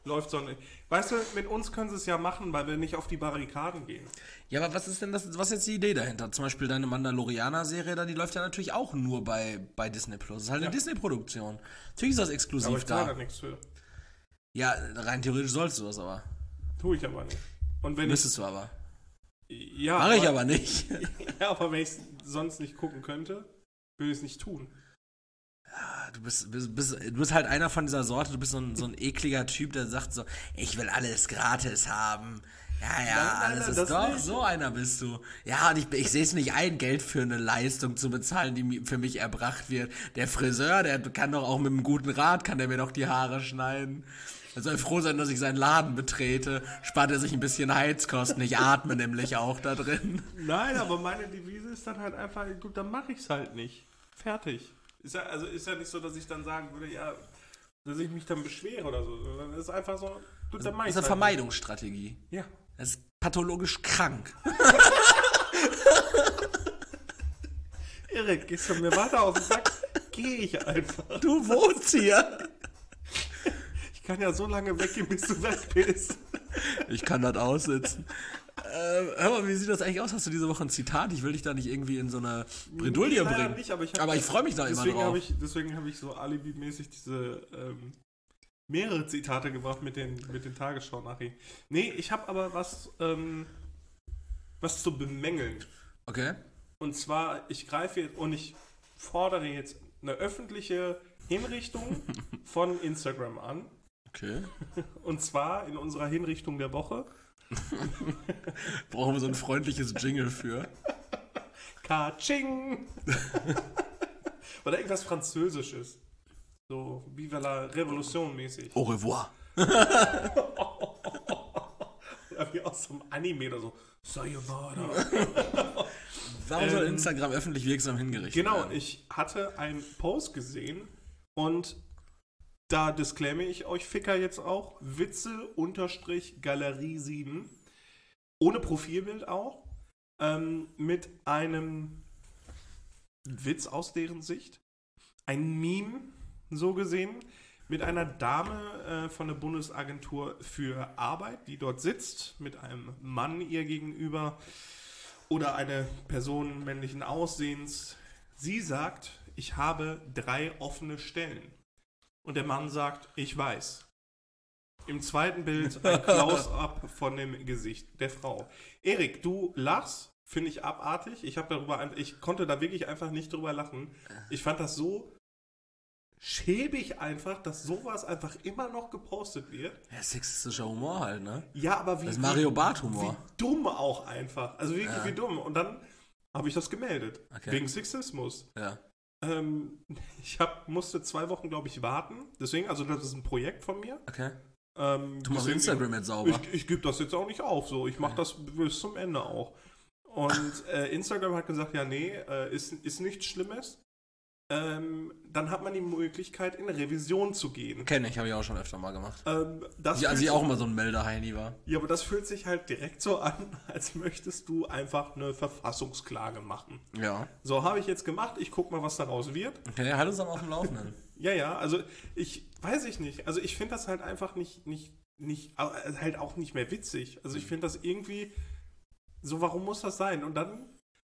läuft so nicht. Weißt du, mit uns können sie es ja machen, weil wir nicht auf die Barrikaden gehen. Ja, aber was ist denn das, was ist jetzt die Idee dahinter? Zum Beispiel deine Mandalorianer-Serie da, die läuft ja natürlich auch nur bei, bei Disney Plus. Das ist halt eine Ja. Disney-Produktion. Natürlich ist das exklusiv Aber ich zahle da. da nichts für. Ja, rein theoretisch sollst du das aber. Tue ich aber nicht. Und wenn Müsstest du aber. ich, ja, Mache ich aber nicht. Ja, aber wenn ich es sonst nicht gucken könnte, würde ich es nicht tun. Du bist, bist, bist, du bist halt einer von dieser Sorte, du bist so ein, so ein ekliger Typ, der sagt so, ich will alles gratis haben. Ja, ja, Nein, nein, alles nein, ist das doch, nicht. so einer bist du. Ja, und ich, ich sehe es nicht ein, Geld für eine Leistung zu bezahlen, die mi- für mich erbracht wird. Der Friseur, der kann doch auch mit einem guten Rat, kann der mir doch die Haare schneiden. Er soll froh sein, dass ich seinen Laden betrete. Spart er sich ein bisschen Heizkosten. Ich atme nämlich auch da drin. Nein, aber meine Devise ist dann halt einfach, gut, dann mache ich es halt nicht. Fertig. Ist ja, also ist ja nicht so, dass ich dann sagen würde, ja, dass ich mich dann beschwere oder so. Sondern es ist einfach so, du, dann mach Das ich's ist eine halt Vermeidungsstrategie. nicht. Ja. Das ist pathologisch krank. Erik, gehst du mir weiter auf den Sack, gehe ich einfach. Du wohnst hier. Ich kann ja so lange weggehen, bis du weg bist. Ich kann das aussitzen. Ähm, hör mal, wie sieht das eigentlich aus? Hast du diese Woche ein Zitat? Ich will dich da nicht irgendwie in so eine Bredouille Nee, leider bringen. nicht, aber ich, hab- aber ich freue mich da immer deswegen drauf. Hab ich, deswegen habe ich so alibimäßig diese ähm, mehrere Zitate gebracht mit den, mit den Tagesschau-Nachrichten. Nee, ich habe aber was, ähm, was zu bemängeln. Okay. Und zwar, ich greife jetzt und ich fordere jetzt eine öffentliche Hinrichtung von Instagram an. Okay. Und zwar in unserer Hinrichtung der Woche. Brauchen wir so ein freundliches Jingle für. Ka-ching! Oder irgendwas Französisches. So Viva la Revolution mäßig. Au revoir. Oder wie aus so einem Anime oder so. Sayonara. Warum soll Ähm, Instagram öffentlich wirksam hingerichtet Genau, werden? ich hatte einen Post gesehen und da disclaime ich euch Ficker jetzt auch. Witze-Galerie sieben. Ohne Profilbild auch. Ähm, mit einem Witz aus deren Sicht. Ein Meme, so gesehen. Mit einer Dame äh, von der Bundesagentur für Arbeit, die dort sitzt, mit einem Mann ihr gegenüber oder eine Person männlichen Aussehens. Sie sagt, ich habe drei offene Stellen. Und der Mann sagt, ich weiß. Im zweiten Bild ein Close-up von dem Gesicht der Frau. Erik, du lachst, finde ich abartig. Ich habe darüber, ein- ich konnte da wirklich einfach nicht drüber lachen. Ich fand das so schäbig einfach, dass sowas einfach immer noch gepostet wird. Ja, sexistischer Humor halt, ne? Ja, aber wie, Das ist Mario wie, Barth-Humor. wie dumm auch einfach. Also wirklich Ja. wie dumm. Und dann habe ich das gemeldet. Okay. Wegen Sexismus. Ja. Ähm, ich hab, musste zwei Wochen, glaube ich, warten. Deswegen, also das ist ein Projekt von mir. Okay. Ähm, Du machst deswegen- Instagram jetzt sauber. Ich, ich gebe das jetzt auch nicht auf. So. Ich mache das bis zum Ende auch. Und äh, Instagram hat gesagt, ja, nee, äh, ist, ist nichts Schlimmes. Ähm, dann hat man die Möglichkeit, in Revision zu gehen. Kenne ich, habe ich auch schon öfter mal gemacht. Ähm, das Ja, als fühlt ich auch sich- immer so ein Meldeheini war. Ja, aber das fühlt sich halt direkt so an, als möchtest du einfach eine Verfassungsklage machen. Ja. So, habe ich jetzt gemacht. Ich guck mal, was daraus wird. Okay, halt uns aber auf dem Laufenden. Ja, ja, also ich weiß ich nicht. Also ich finde das halt einfach nicht, nicht, nicht, äh, halt auch nicht mehr witzig. Also ich finde das irgendwie so, warum muss das sein? Und dann,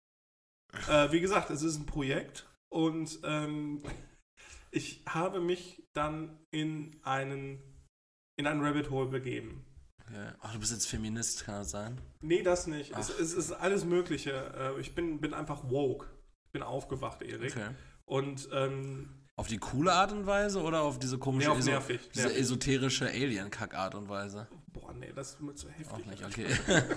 äh, wie gesagt, es ist ein Projekt und ähm, ich habe mich dann in einen, in einen Rabbit Hole begeben. Okay. Ach, du bist jetzt Feminist, kann das sein? Nee, das nicht. Es, Ach. es ist alles Mögliche. Äh, ich bin, bin einfach woke. Ich bin aufgewacht, Erik. Okay. Und ähm, Auf die coole Art und Weise oder auf diese komische, Nee, auf nervig, diese nervig. esoterische Alien-Kack-Art und Weise? boah, nee, das ist mir zu heftig. Auch nicht, okay.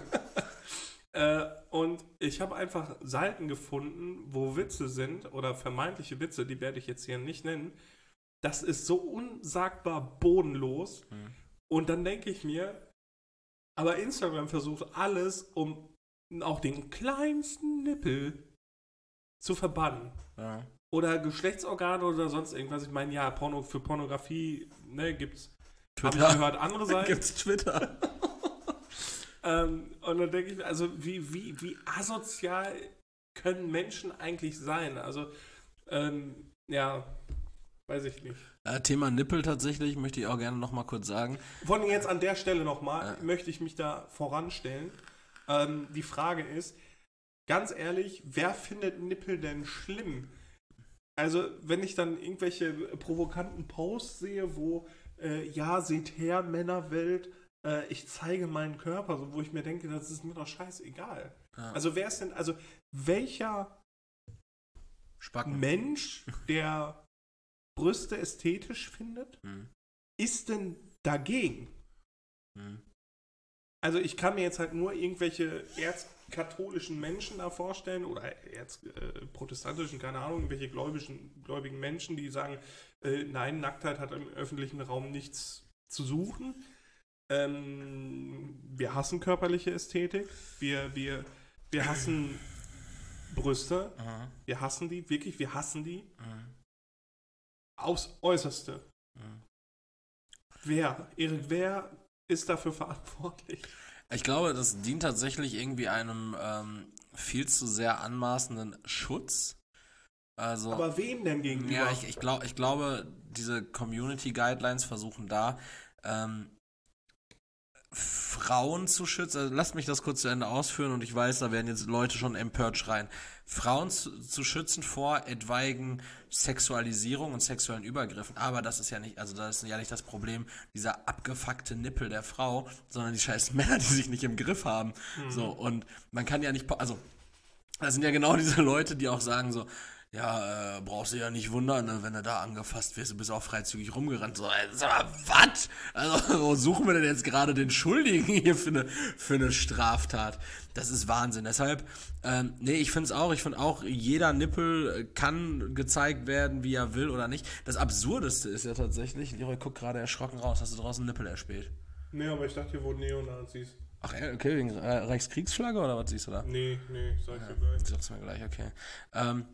Äh, und ich habe einfach Seiten gefunden, wo Witze sind oder vermeintliche Witze, die werde ich jetzt hier nicht nennen. Das ist so unsagbar bodenlos. Hm. Und dann denke ich mir, aber Instagram versucht alles, um auch den kleinsten Nippel zu verbannen. Ja. Oder Geschlechtsorgane oder sonst irgendwas. Ich meine, ja, Porno, für Pornografie ne, gibt's. Habe ich Twitter. gehört, andere Seiten. Gibt's Twitter? Ähm, und dann denke ich mir, also wie, wie, wie asozial können Menschen eigentlich sein? Also, ähm, ja, Weiß ich nicht. Äh, Thema Nippel tatsächlich, möchte ich auch gerne nochmal kurz sagen. Vor allem jetzt an der Stelle nochmal, Ja. möchte ich mich da voranstellen. Ähm, die Frage ist, ganz ehrlich, wer findet Nippel denn schlimm? Also, wenn ich dann irgendwelche provokanten Posts sehe, wo, äh, ja, seht her, Männerwelt, äh, ich zeige meinen Körper, so, wo ich mir denke, das ist mir doch scheißegal. Ja. Also, wer ist denn, also, welcher Spacken. Mensch, der Brüste ästhetisch findet, Hm. ist denn dagegen? Hm. Also ich kann mir jetzt halt nur irgendwelche erzkatholischen Menschen da vorstellen oder erzprotestantischen, keine Ahnung, irgendwelche gläubigen, gläubigen Menschen, die sagen, äh, nein, Nacktheit hat im öffentlichen Raum nichts zu suchen. Ähm, wir hassen körperliche Ästhetik, wir, wir, wir hassen Brüste, Aha. wir hassen die, wirklich, wir hassen die Aha. aufs Äußerste. Aha. Wer, Erik, wer ist dafür verantwortlich? Ich glaube, das dient tatsächlich irgendwie einem ähm, viel zu sehr anmaßenden Schutz. Also, Aber wem denn gegenüber? ja, ich, ich, glaub, ich glaube, diese Community Guidelines versuchen da, ähm, Frauen zu schützen. Also, lasst mich das kurz zu Ende ausführen und ich weiß, da werden jetzt Leute schon empört schreien. Frauen zu, zu schützen vor etwaigen Sexualisierung und sexuellen Übergriffen. Aber das ist ja nicht, also das ist ja nicht das Problem, dieser abgefuckte Nippel der Frau, sondern die scheiß Männer, die sich nicht im Griff haben. Mhm. So, und man kann ja nicht, also, das sind ja genau diese Leute, die auch sagen so, ja, äh, brauchst du ja nicht wundern, ne, wenn du da angefasst wirst, du bist auch freizügig rumgerannt. So, äh, sag mal, was? Also, wo suchen wir denn jetzt gerade den Schuldigen hier für eine, für eine Straftat? Das ist Wahnsinn. Deshalb, ähm, nee, ich finde es auch, ich finde auch, jeder Nippel kann gezeigt werden, wie er will oder nicht. Das Absurdeste ist ja tatsächlich, Leroy guckt gerade erschrocken raus, hast du draußen Nippel erspäht? Nee, aber ich dachte, hier wurden Neonazis. Ach, okay, wegen äh, Reichskriegsflagge oder was siehst du da? Nee, nee, sag ich ja, dir gleich. Sag's mir gleich, okay. Ähm,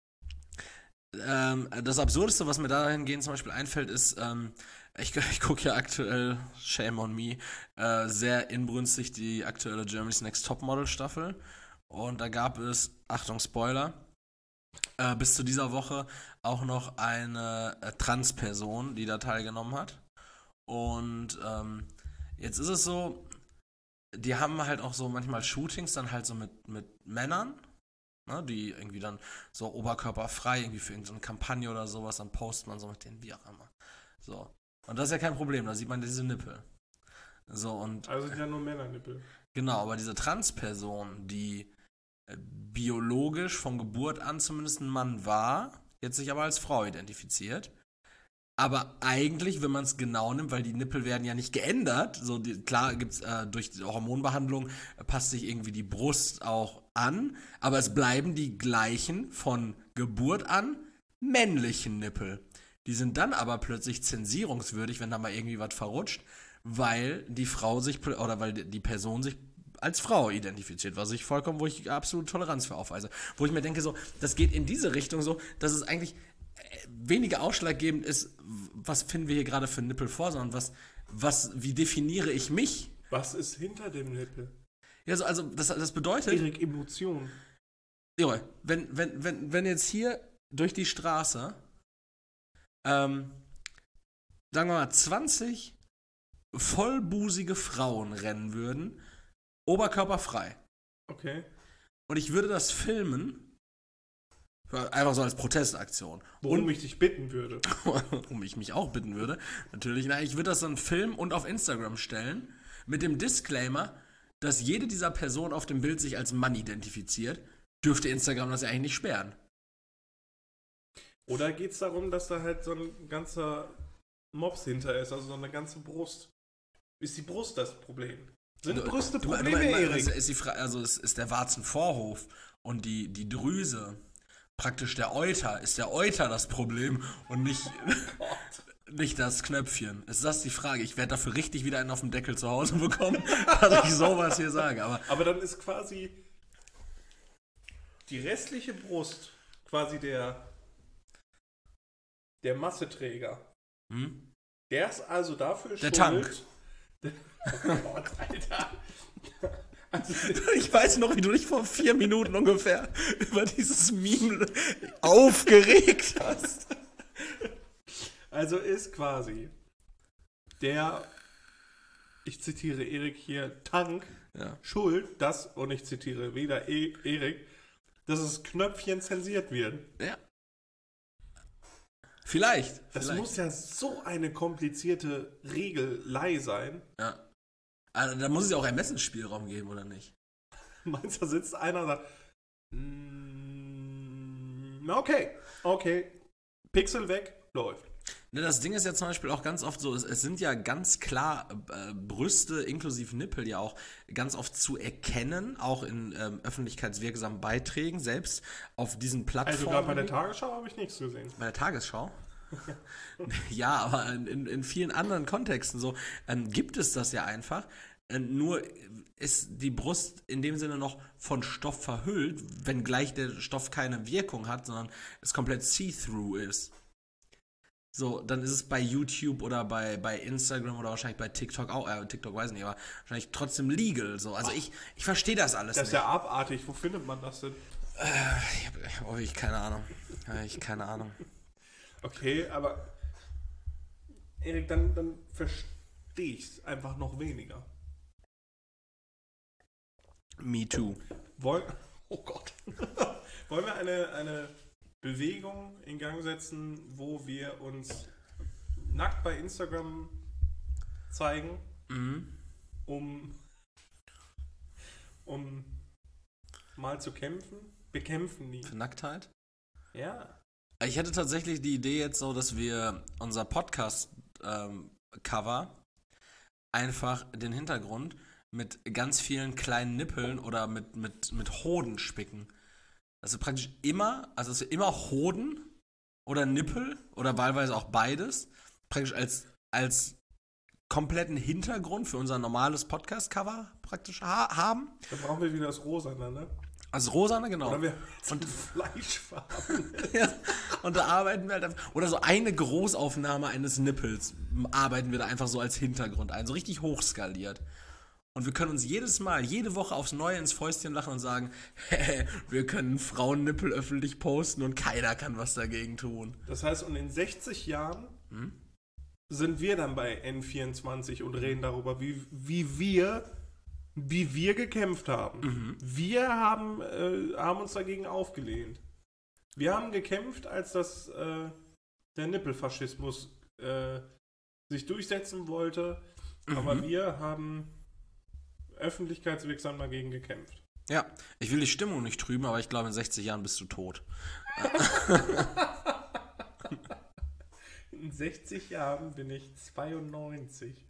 Ähm, das Absurdeste, was mir dahingehend zum Beispiel einfällt, ist, ähm, ich, ich gucke ja aktuell, shame on me, äh, sehr inbrünstig die aktuelle Germany's Next Topmodel Staffel. Und da gab es, Achtung, Spoiler, äh, bis zu dieser Woche auch noch eine äh, Transperson, die da teilgenommen hat. Und ähm, jetzt ist es so, die haben halt auch so manchmal Shootings dann halt so mit, mit Männern, ne, die irgendwie dann so oberkörperfrei, irgendwie für irgendeine Kampagne oder sowas, dann postet man so mit denen, wie auch immer. So. Und das ist ja kein Problem, da sieht man diese Nippel. So, und. Also sind ja nur Männernippel. Genau, aber diese Transperson, die äh, biologisch von Geburt an zumindest ein Mann war, jetzt sich aber als Frau identifiziert. Aber eigentlich, wenn man es genau nimmt, weil die Nippel werden ja nicht geändert, so die, klar gibt's äh, durch die Hormonbehandlung äh, passt sich irgendwie die Brust auch an, aber es bleiben die gleichen von Geburt an männlichen Nippel. Die sind dann aber plötzlich zensierungswürdig, wenn da mal irgendwie was verrutscht, weil die Frau sich oder weil die Person sich als Frau identifiziert, was ich vollkommen, wo ich absolut Toleranz für aufweise. Wo ich mir denke, so, das geht in diese Richtung so, dass es eigentlich weniger ausschlaggebend ist, was finden wir hier gerade für einen Nippel vor, sondern was, was, wie definiere ich mich? Was ist hinter dem Nippel? Ja, so, also das, das bedeutet. Erik, Emotion. Ja, wenn, wenn, wenn, wenn jetzt hier durch die Straße, ähm, sagen wir mal, zwanzig vollbusige Frauen rennen würden, oberkörperfrei. Okay. Und ich würde das filmen. Einfach so als Protestaktion. Worum und, ich dich bitten würde. um ich mich auch bitten würde. Natürlich, na, ich würde das dann filmen und auf Instagram stellen. Mit dem Disclaimer, dass jede dieser Personen auf dem Bild sich als Mann identifiziert. Dürfte Instagram das ja eigentlich nicht sperren. Oder geht es darum, dass da halt so ein ganzer Mops hinter ist, also so eine ganze Brust? Ist die Brust das Problem? Sind du, Brüste du, Probleme, du, du, Erik? ist die Fra- also es ist der Warzenvorhof und die, die Drüse, praktisch der Euter, ist der Euter das Problem und nicht, nicht das Knöpfchen. Ist das die Frage? Ich werde dafür richtig wieder einen auf dem Deckel zu Hause bekommen, dass ich sowas hier sage. Aber, Aber dann ist quasi die restliche Brust quasi der, der Masseträger. hm? Der ist also dafür Der schuld. Tank. Oh Gott, Alter. Also, Ich weiß noch, wie du dich vor vier Minuten ungefähr über dieses Meme aufgeregt hast. Also ist quasi der, ich zitiere Erik hier, Tank Ja. schuld, dass, und ich zitiere wieder e Erik, dass das Knöpfchen zensiert wird. Ja. Vielleicht. Das vielleicht. muss ja so eine komplizierte Regelei sein. Ja. Also, da muss es ja auch Ermessensspielraum geben, oder nicht? Meinst du, da sitzt einer und sagt, mm, okay, okay, Pixel weg, läuft. Ne, das Ding ist ja zum Beispiel auch ganz oft so, es, es sind ja ganz klar äh, Brüste inklusive Nippel ja auch ganz oft zu erkennen, auch in ähm, öffentlichkeitswirksamen Beiträgen, selbst auf diesen Plattformen. Also gerade bei der Tagesschau habe ich nichts gesehen. Bei der Tagesschau? Ja, aber in, in, in vielen anderen Kontexten so ähm, gibt es das ja einfach. Äh, nur ist die Brust in dem Sinne noch von Stoff verhüllt, wenngleich der Stoff keine Wirkung hat, sondern es komplett see-through ist. So, dann ist es bei YouTube oder bei, bei Instagram oder wahrscheinlich bei TikTok auch, äh, TikTok weiß ich nicht, aber wahrscheinlich trotzdem legal. So. Also ich, ich verstehe das alles Das ist nicht. ja abartig. Wo findet man das denn? Äh, ich habe oh, ich keine Ahnung. Ja, ich keine Ahnung. Okay, aber Erik, dann, dann verstehe ich es einfach noch weniger. Me too. Woll, oh Gott. Wollen wir eine, eine Bewegung in Gang setzen, wo wir uns nackt bei Instagram zeigen, Mhm. um, um mal zu kämpfen? Bekämpfen nie. Für Nacktheit? Ja. Ich hätte tatsächlich die Idee jetzt so, dass wir unser Podcast-Cover einfach den Hintergrund mit ganz vielen kleinen Nippeln oder mit, mit, mit Hoden spicken. Also praktisch immer, also dass wir immer Hoden oder Nippel oder wahlweise auch beides praktisch als, als kompletten Hintergrund für unser normales Podcast-Cover praktisch ha- haben. Da brauchen wir wieder das Rosane, ne? Also rosane, genau. Oder wir Und- und Fleischfarben. Ja, und da arbeiten wir halt einfach, oder so eine Großaufnahme eines Nippels arbeiten wir da einfach so als Hintergrund ein, so richtig hochskaliert. Und wir können uns jedes Mal, jede Woche aufs Neue ins Fäustchen lachen und sagen, wir können Frauennippel öffentlich posten und keiner kann was dagegen tun. Das heißt, und in sechzig Jahren Hm? sind wir dann bei N vierundzwanzig und reden darüber, wie, wie wir wie wir gekämpft haben. Mhm. Wir haben, äh, haben uns dagegen aufgelehnt. Wir haben gekämpft, als das äh, der Nippelfaschismus äh, sich durchsetzen wollte, aber Mhm. wir haben öffentlichkeitswirksam dagegen gekämpft. Ja, ich will die Stimmung nicht trüben, aber ich glaube, in sechzig Jahren bist du tot. In sechzig Jahren bin ich zweiundneunzig.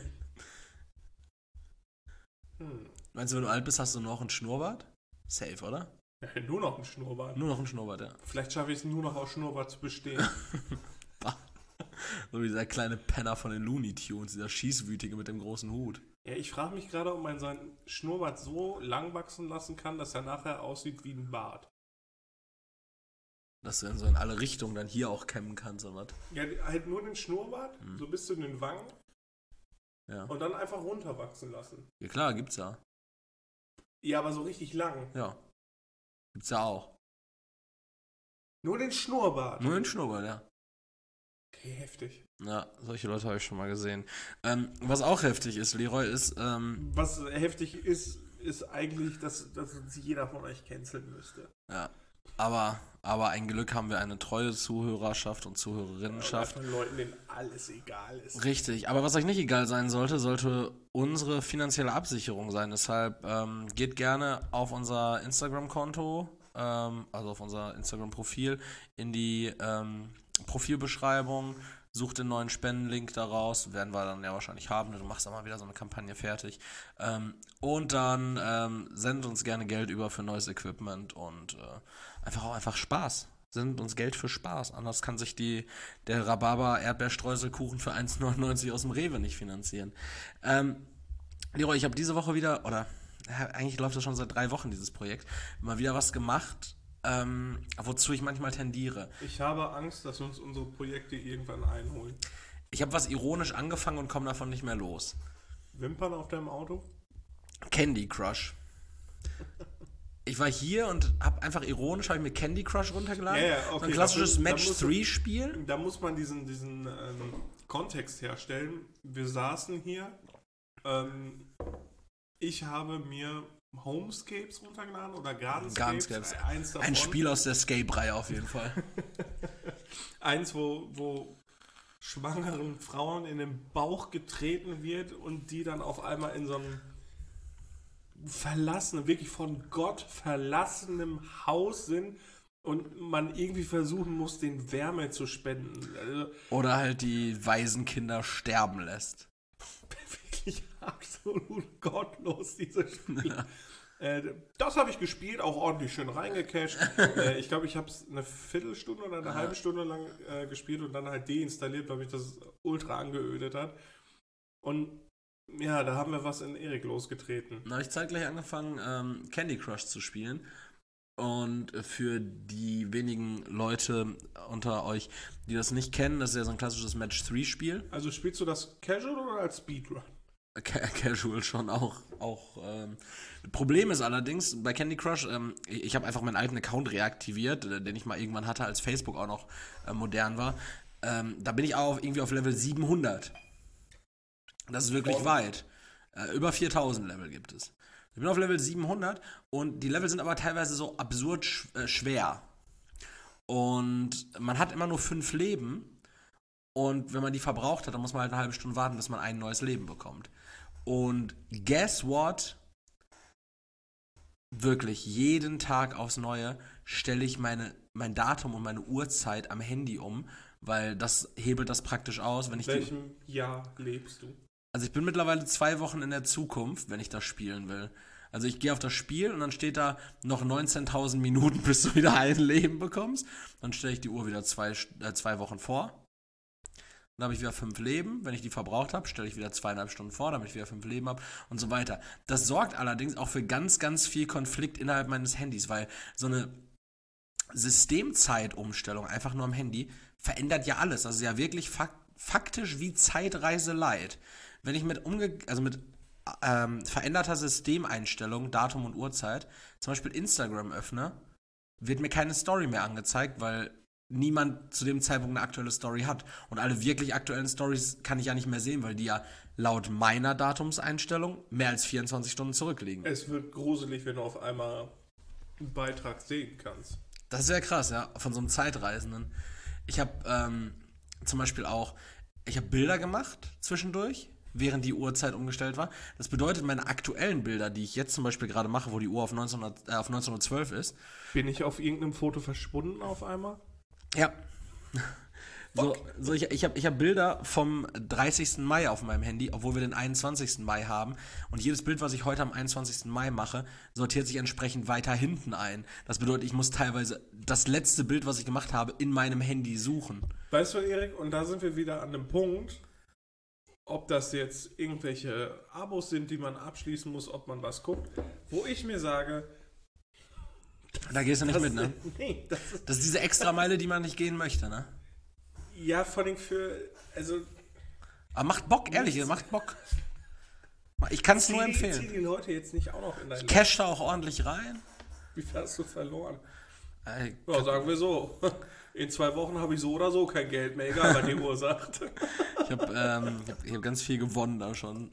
Hm. Meinst du, wenn du alt bist, hast du noch einen Schnurrbart? Safe, oder? Ja, nur noch ein Schnurrbart. Nur noch einen Schnurrbart, ja. Vielleicht schaffe ich es nur noch aus Schnurrbart zu bestehen. So wie dieser kleine Penner von den Looney Tunes, dieser Schießwütige mit dem großen Hut. Ja, ich frage mich gerade, ob man seinen Schnurrbart so lang wachsen lassen kann, dass er nachher aussieht wie ein Bart. Dass du dann so in alle Richtungen dann hier auch kämmen kannst, oder was? Ja, halt nur den Schnurrbart, Hm. so bis zu den Wangen Ja. und dann einfach runterwachsen lassen. Ja klar, gibt's ja. Ja, aber so richtig lang. Ja. Gibt's ja auch. Nur den Schnurrbart. Nur den Schnurrbart, ja. Okay, heftig. Ja, solche Leute habe ich schon mal gesehen. Ähm, was auch heftig ist, Leroy, ist, ähm, Was heftig ist, ist eigentlich, dass, dass uns jeder von euch canceln müsste. ja, aber, aber ein Glück haben wir eine treue Zuhörerschaft und Zuhörerinnenschaft. Von Leuten, denen alles egal ist. Richtig, aber was euch nicht egal sein sollte, sollte unsere finanzielle Absicherung sein. Deshalb ähm, geht gerne auf unser Instagram-Konto, ähm, also auf unser Instagram-Profil, in die ähm, Profilbeschreibung, sucht den neuen Spendenlink daraus, werden wir dann ja wahrscheinlich haben, du machst dann mal wieder so eine Kampagne fertig. Ähm, und dann ähm, sendet uns gerne Geld über für neues Equipment und äh, einfach auch einfach Spaß. Sendet uns Geld für Spaß. Anders kann sich die, der Rhabarber-Erdbeerstreuselkuchen für eins neunundneunzig aus dem Rewe nicht finanzieren. Ähm, Leroy, ich habe diese Woche wieder, oder ja, eigentlich läuft das schon seit drei Wochen, dieses Projekt, mal wieder was gemacht, ähm, wozu ich manchmal tendiere. Ich habe Angst, dass uns unsere Projekte irgendwann einholen. Ich habe was ironisch angefangen und komme davon nicht mehr los. Wimpern auf deinem Auto? Candy Crush. ich war hier und habe einfach ironisch hab ich mir Candy Crush runtergeladen. Ja, ja, okay, so ein klassisches da muss- da Match muss- drei Spiel. Da muss man diesen, diesen ähm, Kontext herstellen. Wir saßen hier. Ähm, ich habe mir Homescapes runtergeladen oder Gardenscapes. Gardenscapes. Eins davon. Ein Spiel aus der Scape-Reihe auf jeden Fall. Eins, wo, wo schwangeren Frauen in den Bauch getreten wird und die dann auf einmal in so einem verlassenen, wirklich von Gott verlassenem Haus sind und man irgendwie versuchen muss, den Wärme zu spenden. Also Oder halt die Waisenkinder sterben lässt. wirklich absolut gottlos, dieses Spiel. Äh, das habe ich gespielt, auch ordentlich schön reingecached. äh, ich glaube, ich habe es eine Viertelstunde oder eine halbe Stunde lang äh, gespielt und dann halt deinstalliert, weil mich das ultra angeödet hat. Und ja, da haben wir was in Erik losgetreten. Dann habe ich zeitgleich angefangen, ähm, Candy Crush zu spielen. Und für die wenigen Leute unter euch, die das nicht kennen, das ist ja so ein klassisches Match drei Spiel. Also spielst du das Casual oder als Speedrun? Ca- Casual schon auch. auch ähm. Problem ist allerdings, bei Candy Crush, ähm, ich, ich habe einfach meinen alten Account reaktiviert, äh, den ich mal irgendwann hatte, als Facebook auch noch äh, modern war. Ähm, da bin ich auch auf, irgendwie auf Level siebenhundert. Das ist wirklich Von? weit. Äh, über viertausend Level gibt es. Ich bin auf Level siebenhundert und die Level sind aber teilweise so absurd sch äh, schwer. Und man hat immer nur fünf Leben. Und wenn man die verbraucht hat, dann muss man halt eine halbe Stunde warten, bis man ein neues Leben bekommt. Und guess what? Wirklich, jeden Tag aufs Neue stelle ich meine, mein Datum und meine Uhrzeit am Handy um, weil das hebelt das praktisch aus, wenn ich In die, welchem Jahr lebst du? Also ich bin mittlerweile zwei Wochen in der Zukunft, wenn ich das spielen will. Also ich gehe auf das Spiel und dann steht da noch neunzehntausend Minuten, bis du wieder ein Leben bekommst. Dann stelle ich die Uhr wieder zwei, äh, zwei Wochen vor. Dann habe ich wieder fünf Leben. Wenn ich die verbraucht habe, stelle ich wieder zweieinhalb Stunden vor, damit ich wieder fünf Leben habe und so weiter. Das sorgt allerdings auch für ganz, ganz viel Konflikt innerhalb meines Handys, weil so eine Systemzeitumstellung einfach nur am Handy verändert ja alles. Also ja wirklich fak faktisch wie Zeitreise light. Wenn ich mit, umge also mit ähm, veränderter Systemeinstellung, Datum und Uhrzeit, zum Beispiel Instagram öffne, wird mir keine Story mehr angezeigt, weil niemand zu dem Zeitpunkt eine aktuelle Story hat. Und alle wirklich aktuellen Stories kann ich ja nicht mehr sehen, weil die ja laut meiner Datumseinstellung mehr als vierundzwanzig Stunden zurückliegen. Es wird gruselig, wenn du auf einmal einen Beitrag sehen kannst. Das ist ja krass, ja, von so einem Zeitreisenden. Ich habe ähm, zum Beispiel auch, ich habe Bilder gemacht zwischendurch, während die Uhrzeit umgestellt war. Das bedeutet, meine aktuellen Bilder, die ich jetzt zum Beispiel gerade mache, wo die Uhr auf, neunzehnhundert, äh, auf neunzehnhundertzwölf ist. Bin ich auf irgendeinem Foto verschwunden auf einmal? Ja. So, so ich ich habe ich hab Bilder vom dreißigsten Mai auf meinem Handy, obwohl wir den einundzwanzigsten Mai haben. Und jedes Bild, was ich heute am einundzwanzigsten Mai mache, sortiert sich entsprechend weiter hinten ein. Das bedeutet, ich muss teilweise das letzte Bild, was ich gemacht habe, in meinem Handy suchen. Weißt du, Erik, und da sind wir wieder an dem Punkt, ob das jetzt irgendwelche Abos sind, die man abschließen muss, ob man was guckt, wo ich mir sage, Da gehst du nicht das, mit, ne? Nee, das ist, Das ist diese Extrameile, die man nicht gehen möchte, ne? ja, vor allem für, also Aber macht Bock, ehrlich, macht Bock. Ich kann es nur zieh, zieh empfehlen. die Leute jetzt nicht auch noch in dein Cash da auch ordentlich rein. Wie viel hast du verloren? Ey, Ja, sagen wir so. In zwei Wochen habe ich so oder so kein Geld mehr, egal was die Uhr sagt. Ich habe ähm, ich hab, ich hab ganz viel gewonnen da schon.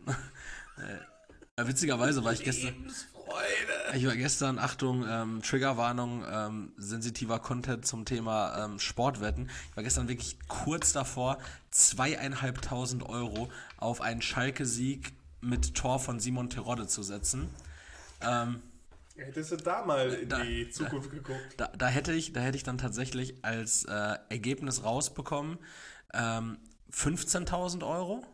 Äh, witzigerweise war ich gestern... Lebensfreude. Ich war gestern, Achtung, ähm, Triggerwarnung, ähm, sensitiver Content zum Thema ähm, Sportwetten. Ich war gestern wirklich kurz davor, zweieinhalbtausend Euro auf einen Schalke-Sieg mit Tor von Simon Terodde zu setzen. Ähm, Hättest du da mal in Da- die Zukunft geguckt? da, da, hätte ich, da hätte ich dann tatsächlich als äh, Ergebnis rausbekommen ähm, fünfzehntausend Euro.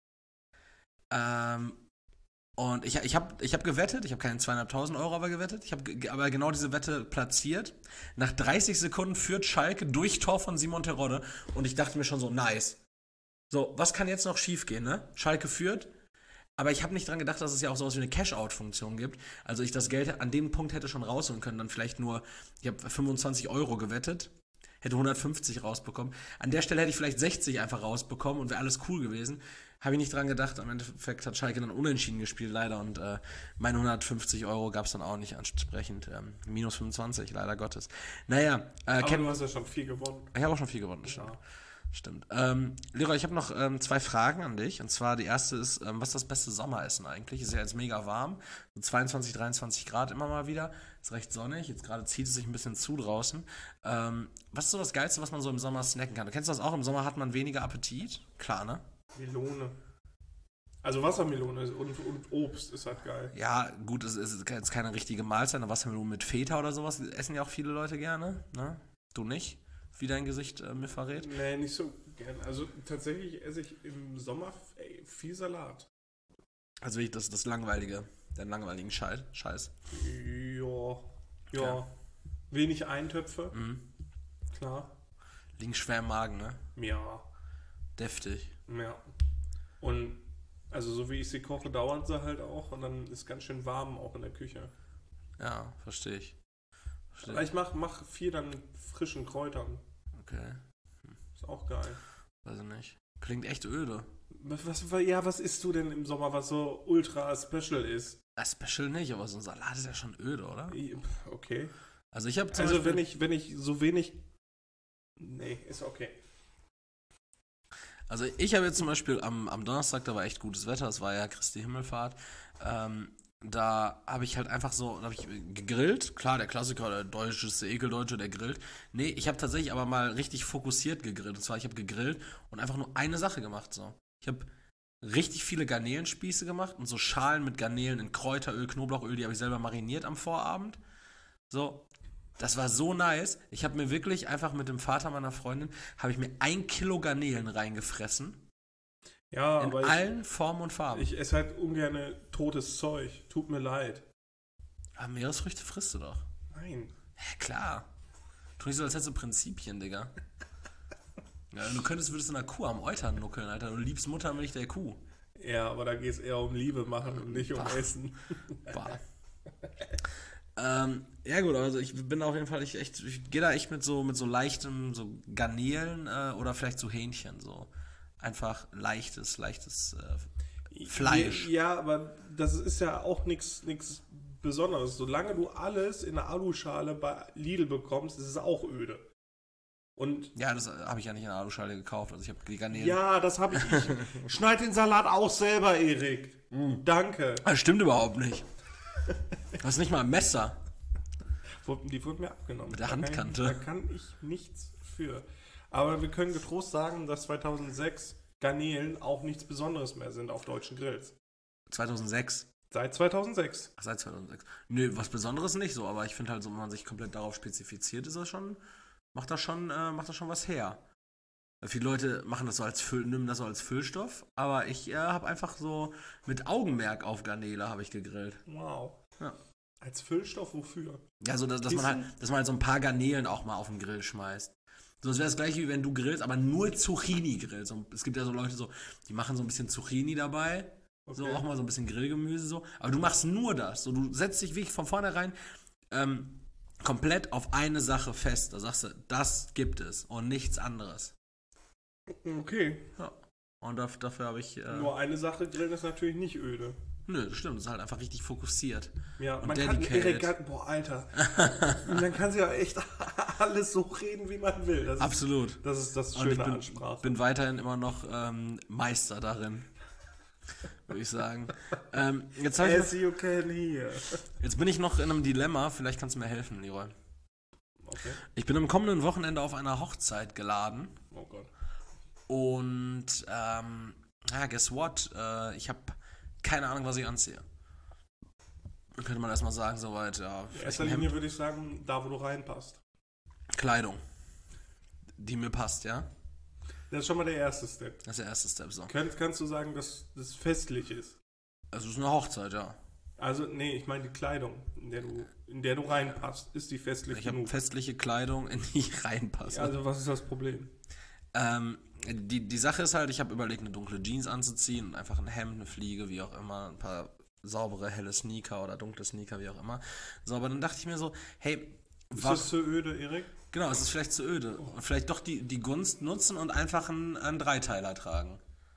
Ähm, Und ich, ich habe ich hab gewettet, ich habe keine zweieinhalbtausend Euro aber gewettet, ich habe ge- aber genau diese Wette platziert. Nach dreißig Sekunden führt Schalke durch Tor von Simon Terodde und ich dachte mir schon so, nice. So, was kann jetzt noch schief gehen, ne? Schalke führt, aber ich habe nicht dran gedacht, dass es ja auch sowas wie eine Cash-Out-Funktion gibt. Also ich das Geld an dem Punkt hätte schon rausholen können, dann vielleicht nur, ich habe fünfundzwanzig Euro gewettet, hätte hundertfünfzig rausbekommen. An der Stelle hätte ich vielleicht sechzig einfach rausbekommen und wäre alles cool gewesen. Habe ich nicht dran gedacht. Am Endeffekt hat Schalke dann unentschieden gespielt, leider. Und äh, meine hundertfünfzig Euro gab es dann auch nicht entsprechend. Ähm, minus fünfundzwanzig, leider Gottes. Naja. Äh, Aber Ken- du hast ja schon viel gewonnen. Ich habe auch schon viel gewonnen, das stimmt. Ja. Stimmt. Ähm, Leroy, ich habe noch ähm, zwei Fragen an dich. Und zwar die erste ist, ähm, was ist das beste Sommeressen eigentlich? Ist ja jetzt mega warm. So zweiundzwanzig, dreiundzwanzig Grad immer mal wieder. Ist recht sonnig. Jetzt gerade zieht es sich ein bisschen zu draußen. Ähm, was ist so das Geilste, was man so im Sommer snacken kann? Du kennst das auch? Im Sommer hat man weniger Appetit. Klar, ne? Melone. Also Wassermelone und, und Obst ist halt geil. Ja, gut, es ist jetzt keine richtige Mahlzeit. Eine Wassermelone mit Feta oder sowas essen ja auch viele Leute gerne. Ne? Du nicht? Wie dein Gesicht äh, mir verrät. Nee, nicht so gern. Also tatsächlich esse ich im Sommer ey, viel Salat. Also wirklich das, das langweilige, den langweiligen Scheiß. Scheiß. Ja. Ja. Ja. Wenig Eintöpfe. Mhm. Klar. Liegen schwer im Magen, ne? Ja. Deftig. Ja. Und also so wie ich sie koche, dauert sie halt auch und dann ist ganz schön warm auch in der Küche. Ja, verstehe ich. Versteh Aber ich. ich mach, mach viel dann mit frischen Kräutern. Okay, Ist auch geil. weiß ich nicht. Klingt echt öde. Was, was, ja, was isst du denn im Sommer, was so ultra special ist? Das Special nicht, aber so ein Salat ist ja schon öde, oder? Okay. Also ich habe zum Also Beispiel, wenn ich, wenn ich so wenig... Nee, ist okay. Also ich habe jetzt zum Beispiel am, am Donnerstag, da war echt gutes Wetter, es war ja Christi Himmelfahrt, ähm, da habe ich halt einfach so, da habe ich gegrillt, klar, der Klassiker, der Deutsche, der Ekeldeutsche, der grillt. Nee, ich habe tatsächlich aber mal richtig fokussiert gegrillt, und zwar ich habe gegrillt und einfach nur eine Sache gemacht, so. Ich habe richtig viele Garnelenspieße gemacht und so Schalen mit Garnelen in Kräuteröl, Knoblauchöl, die habe ich selber mariniert am Vorabend, so. Das war so nice. Ich habe mir wirklich einfach mit dem Vater meiner Freundin, habe ich mir ein Kilo Garnelen reingefressen. Ja, In aber allen Formen und Farben. ich, ich esse halt ungern totes Zeug. Tut mir leid. Aber Meeresfrüchte frisst du doch. Nein. Ja, klar. Tu nicht so, als hättest du Prinzipien, Digga. Ja, du könntest, würdest du einer Kuh am Eutern nuckeln, Alter. Du liebst Muttermilch der Kuh. Ja, aber da geht es eher um Liebe machen und nicht um Bah. Essen. Bah. ähm, ja gut, also ich bin auf jeden Fall ich echt, ich gehe da echt mit so mit so leichtem, so Garnelen äh, oder vielleicht so Hähnchen, so einfach leichtes, leichtes äh, Fleisch. Ja, aber das ist ja auch nichts Besonderes. Solange du alles in einer Aluschale bei Lidl bekommst, ist es auch öde. Und Ja, das habe ich ja nicht in der Aluschale gekauft, also ich habe die Garnelen. ja, das habe ich. Ich schneid den Salat auch selber, Erik. Danke. Das stimmt überhaupt nicht. Du hast nicht mal ein Messer. Die wurden mir abgenommen. Mit der Da kann ich- Handkante. Da kann ich nichts für. Aber wir können getrost sagen, dass zweitausendsechs Garnelen auch nichts Besonderes mehr sind auf deutschen Grills. zweitausendsechs. Seit zweitausendsechs. Ach, seit zweitausendsechs. Nö, was Besonderes nicht so, aber ich finde halt so, wenn man sich komplett darauf spezifiziert, ist das schon, macht das schon, äh, macht das schon was her. Viele Leute machen das so als Füll, nehmen das so als Füllstoff, aber ich äh, habe einfach so mit Augenmerk auf Garnele habe ich gegrillt. Wow. Ja. Als Füllstoff wofür? Ja, so dass, dass man halt, dass man halt so ein paar Garnelen auch mal auf den Grill schmeißt. So, das wäre das gleiche wie wenn du grillst, aber nur Zucchini grillst. So, es gibt ja so Leute so, die machen so ein bisschen Zucchini dabei, so Okay. auch mal so ein bisschen Grillgemüse so. Aber du machst nur das. So, du setzt dich wirklich von vornherein ähm, komplett auf eine Sache fest. Da sagst du, das gibt es und nichts anderes. Okay. Ja. Und dafür, dafür habe ich. Äh, Nur eine Sache grillen ist natürlich nicht öde. nö, das stimmt. Das ist halt einfach richtig fokussiert. Ja, Und man kann dedicated. Erik kann, boah, Alter. Man kann sich ja echt alles so reden, wie man will. Das ist, Absolut. das ist das Und ich schöne bin, Ansprache. bin weiterhin immer noch ähm, Meister darin. Würde ich sagen. ähm, jetzt, hab ich As you can hear. noch, jetzt bin ich noch in einem Dilemma. Vielleicht kannst du mir helfen, Leroy. Okay. Ich bin am kommenden Wochenende auf einer Hochzeit geladen. Oh Gott. Und, ähm, ja, guess what? Äh, ich habe keine Ahnung, was ich anziehe. Dann könnte man erstmal sagen, soweit, ja, In vielleicht erster ein Hemd. Linie würde ich sagen, da wo du reinpasst. Kleidung, die mir passt, ja? Das ist schon mal der erste Step. Das ist der erste Step, so. Kannst, kannst du sagen, dass das festlich ist? Also, es ist eine Hochzeit, ja. Also, nee, ich meine die Kleidung, in der du, in der du reinpasst. Ist die festlich Ich habe genug? festliche Kleidung, in die ich reinpasse. Also, was ist das Problem? Ähm, die, die Sache ist halt, ich habe überlegt, eine dunkle Jeans anzuziehen und einfach ein Hemd, eine Fliege, wie auch immer, ein paar saubere, helle Sneaker oder dunkle Sneaker, wie auch immer. So, aber dann dachte ich mir so, hey, Ist Wa- das zu öde, Erik? Genau, es ist vielleicht zu öde. Und vielleicht doch die, die Gunst nutzen und einfach einen, einen Dreiteiler tragen.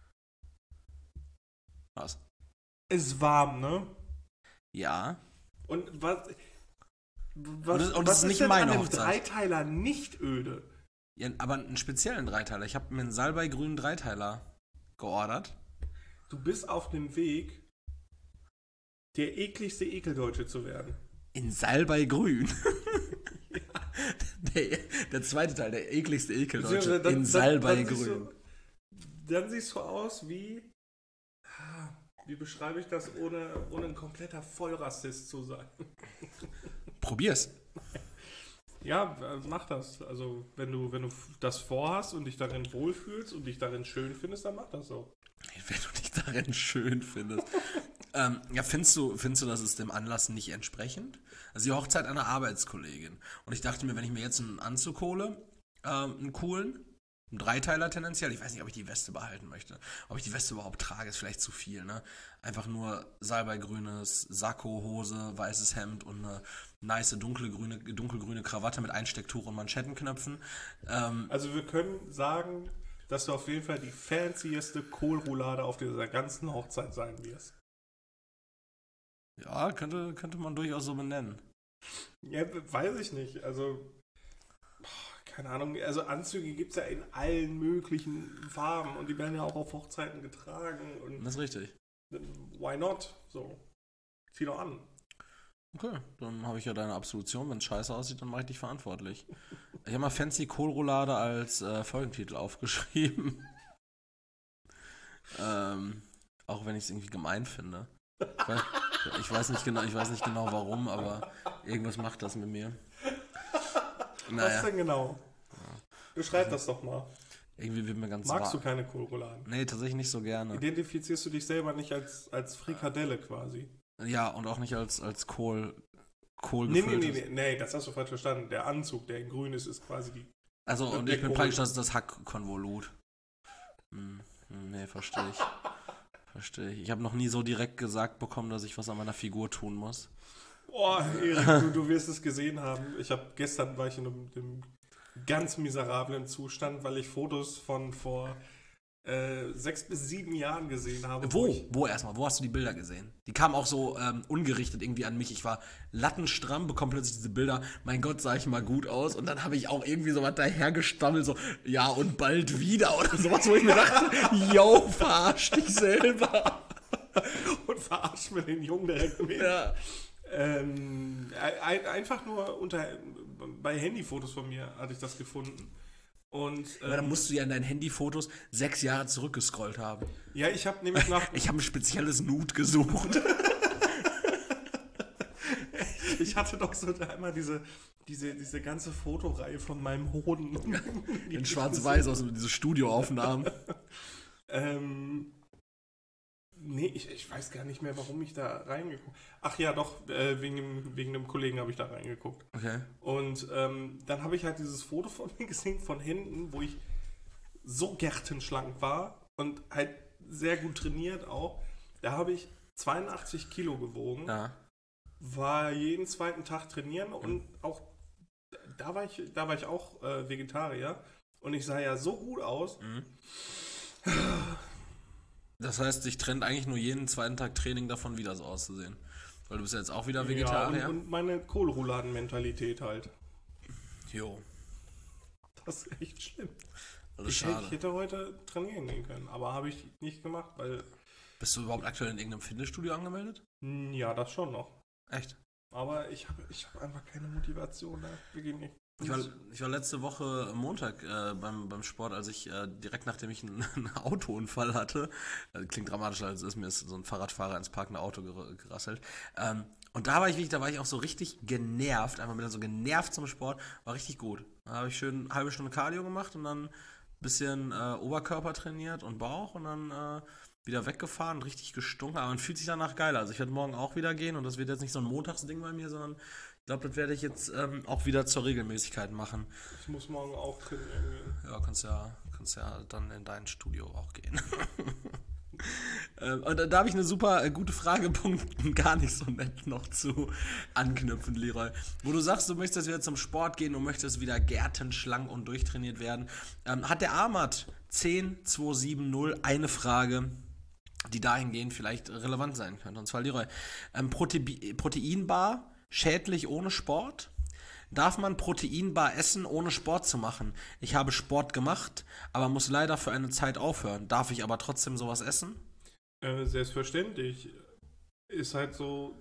Was? Ist warm, ne? Ja. Und was... was Und es- und was es ist nicht denn meine an dem Hochzeit. Dreiteiler nicht öde? Ja, aber einen speziellen Dreiteiler. Ich habe mir einen Salbei-grünen Dreiteiler geordert. Du bist auf dem Weg, der ekligste Ekeldeutsche zu werden. In Salbei-grün. der, der zweite Teil, der ekligste Ekeldeutsche. Beziehungsweise dann- In dann- Salbei-grün. Dann, dann siehst du aus wie... Wie beschreibe ich das, ohne, ohne ein kompletter Vollrassist zu sein? Probier's. Ja, äh, mach das. Also, wenn du, wenn du das vorhast und dich darin wohlfühlst und dich darin schön findest, dann mach das so. Wenn du dich darin schön findest. ähm, ja, findest du, findest du, das ist dem Anlass nicht entsprechend? Also die Hochzeit einer Arbeitskollegin. Und ich dachte mir, wenn ich mir jetzt einen Anzug hole, ähm, einen coolen, einen Dreiteiler tendenziell, ich weiß nicht, ob ich die Weste behalten möchte. Ob ich die Weste überhaupt trage, ist vielleicht zu viel, ne? Einfach nur salbeigrünes Sakko, Hose, weißes Hemd und eine nice dunkelgrüne, dunkelgrüne Krawatte mit Einstecktuch und Manschettenknöpfen. Ähm, Also, wir können sagen, dass du auf jeden Fall die fancieste Kohlroulade auf dieser ganzen Hochzeit sein wirst. ja, könnte, könnte man durchaus so benennen. Ja, weiß ich nicht. Also, boah, keine Ahnung. Also, Anzüge gibt es ja in allen möglichen Farben und die werden ja auch auf Hochzeiten getragen. Und Das ist richtig. why not? So, zieh doch an. Okay, dann habe ich ja deine Absolution. Wenn es scheiße aussieht, dann mache ich dich verantwortlich. Ich habe mal Fancy Kohlroulade als äh, Folgentitel aufgeschrieben. ähm, auch wenn ich es irgendwie gemein finde. Ich weiß, ich weiß nicht genau, ich weiß nicht genau warum, aber irgendwas macht das mit mir. Was Naja, denn genau? Beschreib das doch mal. irgendwie wird mir ganz Magst du warm. keine Kohlrouladen? Nee, tatsächlich nicht so gerne. Identifizierst du dich selber nicht als, als Frikadelle quasi? Ja, und auch nicht als, als Kohl, Kohl Nee, nee, nee, gefülltes. nee, nee, das hast du falsch verstanden. Der Anzug, der in grün ist, ist quasi die... Also, und Der ich bin Kohl. praktisch das, das Hackkonvolut. Hm, hm, nee, verstehe ich. Verstehe ich. Ich habe noch nie so direkt gesagt bekommen, dass ich was an meiner Figur tun muss. Oh, Erik, du, du wirst es gesehen haben. Ich habe gestern war ich in einem, einem ganz miserablen Zustand, weil ich Fotos von vor äh, sechs bis sieben Jahren gesehen habe. Wo? ich, Wo erstmal? Wo hast du die Bilder gesehen? Die kamen auch so ähm, ungerichtet irgendwie an mich. Ich war lattenstramm, bekomme plötzlich diese Bilder. Mein Gott, sah ich mal gut aus. Und dann habe ich auch irgendwie so was dahergestammelt, so, ja, und bald wieder oder sowas, wo ich mir dachte, yo, verarsch dich selber. und verarsch mir den Jungen direkt mit. Ja. Ähm, ein, einfach nur unter bei Handyfotos von mir hatte ich das gefunden. Und ähm, Aber dann musst du ja in deinen Handyfotos sechs Jahre zurückgescrollt haben. ja, ich habe nämlich nach Ich habe ein spezielles Nude gesucht. ich hatte doch so einmal diese diese diese ganze Fotoreihe von meinem Hoden die In ich schwarz-weiß aus diese Studioaufnahmen. Ähm, nee, ich, ich weiß gar nicht mehr, warum ich da reingeguckt. Ach ja, doch, äh, wegen dem, wegen dem Kollegen habe ich da reingeguckt. Okay. Und ähm, dann habe ich halt dieses Foto von mir gesehen, von hinten, wo ich so gärtenschlank war und halt sehr gut trainiert auch. Da habe ich zweiundachtzig Kilo gewogen, Ja. war jeden zweiten Tag trainieren und auch da war ich, da war ich auch äh, Vegetarier und ich sah ja so gut aus. Das heißt, dich trennt eigentlich nur jeden zweiten Tag Training davon, wieder so auszusehen. Weil du bist ja jetzt auch wieder Ja, Vegetarier. und, und meine Kohlrouladen-Mentalität halt. Jo, Das ist echt schlimm. das ist Ich, hätte- schade. ich hätte heute trainieren gehen können, aber habe ich nicht gemacht, weil, Bist du überhaupt aktuell in irgendeinem Fitnessstudio angemeldet? mh, ja, das schon noch. Echt? Aber ich habe ich hab einfach keine Motivation. Ne? Wirklich nicht. Ich war, ich war letzte Woche Montag äh, beim, beim Sport, als ich äh, direkt nachdem ich einen, einen Autounfall hatte, äh, klingt dramatischer als es ist, mir ist so ein Fahrradfahrer ins parkende Auto ger gerasselt. Ähm, und da war ich wirklich, da war ich auch so richtig genervt, einfach wieder so genervt zum Sport, war richtig gut. Da habe ich schön eine halbe Stunde Cardio gemacht und dann ein bisschen äh, Oberkörper trainiert und Bauch und dann äh, wieder weggefahren, richtig gestunken, aber man fühlt sich danach geil. Also ich werde morgen auch wieder gehen und das wird jetzt nicht so ein Montagsding bei mir, sondern ich glaube, das werde ich jetzt ähm, auch wieder zur Regelmäßigkeit machen. Ich muss morgen auch trainieren gehen. Ja, kannst ja, kannst ja dann in dein Studio auch gehen. Ähm, und da, da habe ich eine super äh, gute Fragepunkt, gar nicht so nett noch zu anknüpfen, Leroy. Wo du sagst, du möchtest wieder zum Sport gehen und möchtest wieder gärtenschlank und durchtrainiert werden. Ähm, hat der Ahmad zehn zwei sieben null eine Frage, die dahingehend vielleicht relevant sein könnte. Und zwar, Leroy, ähm, Prote Proteinbar schädlich ohne Sport? Darf man Proteinbar essen, ohne Sport zu machen? Ich habe Sport gemacht, aber muss leider für eine Zeit aufhören. Darf ich aber trotzdem sowas essen? Äh, selbstverständlich. Ist halt so,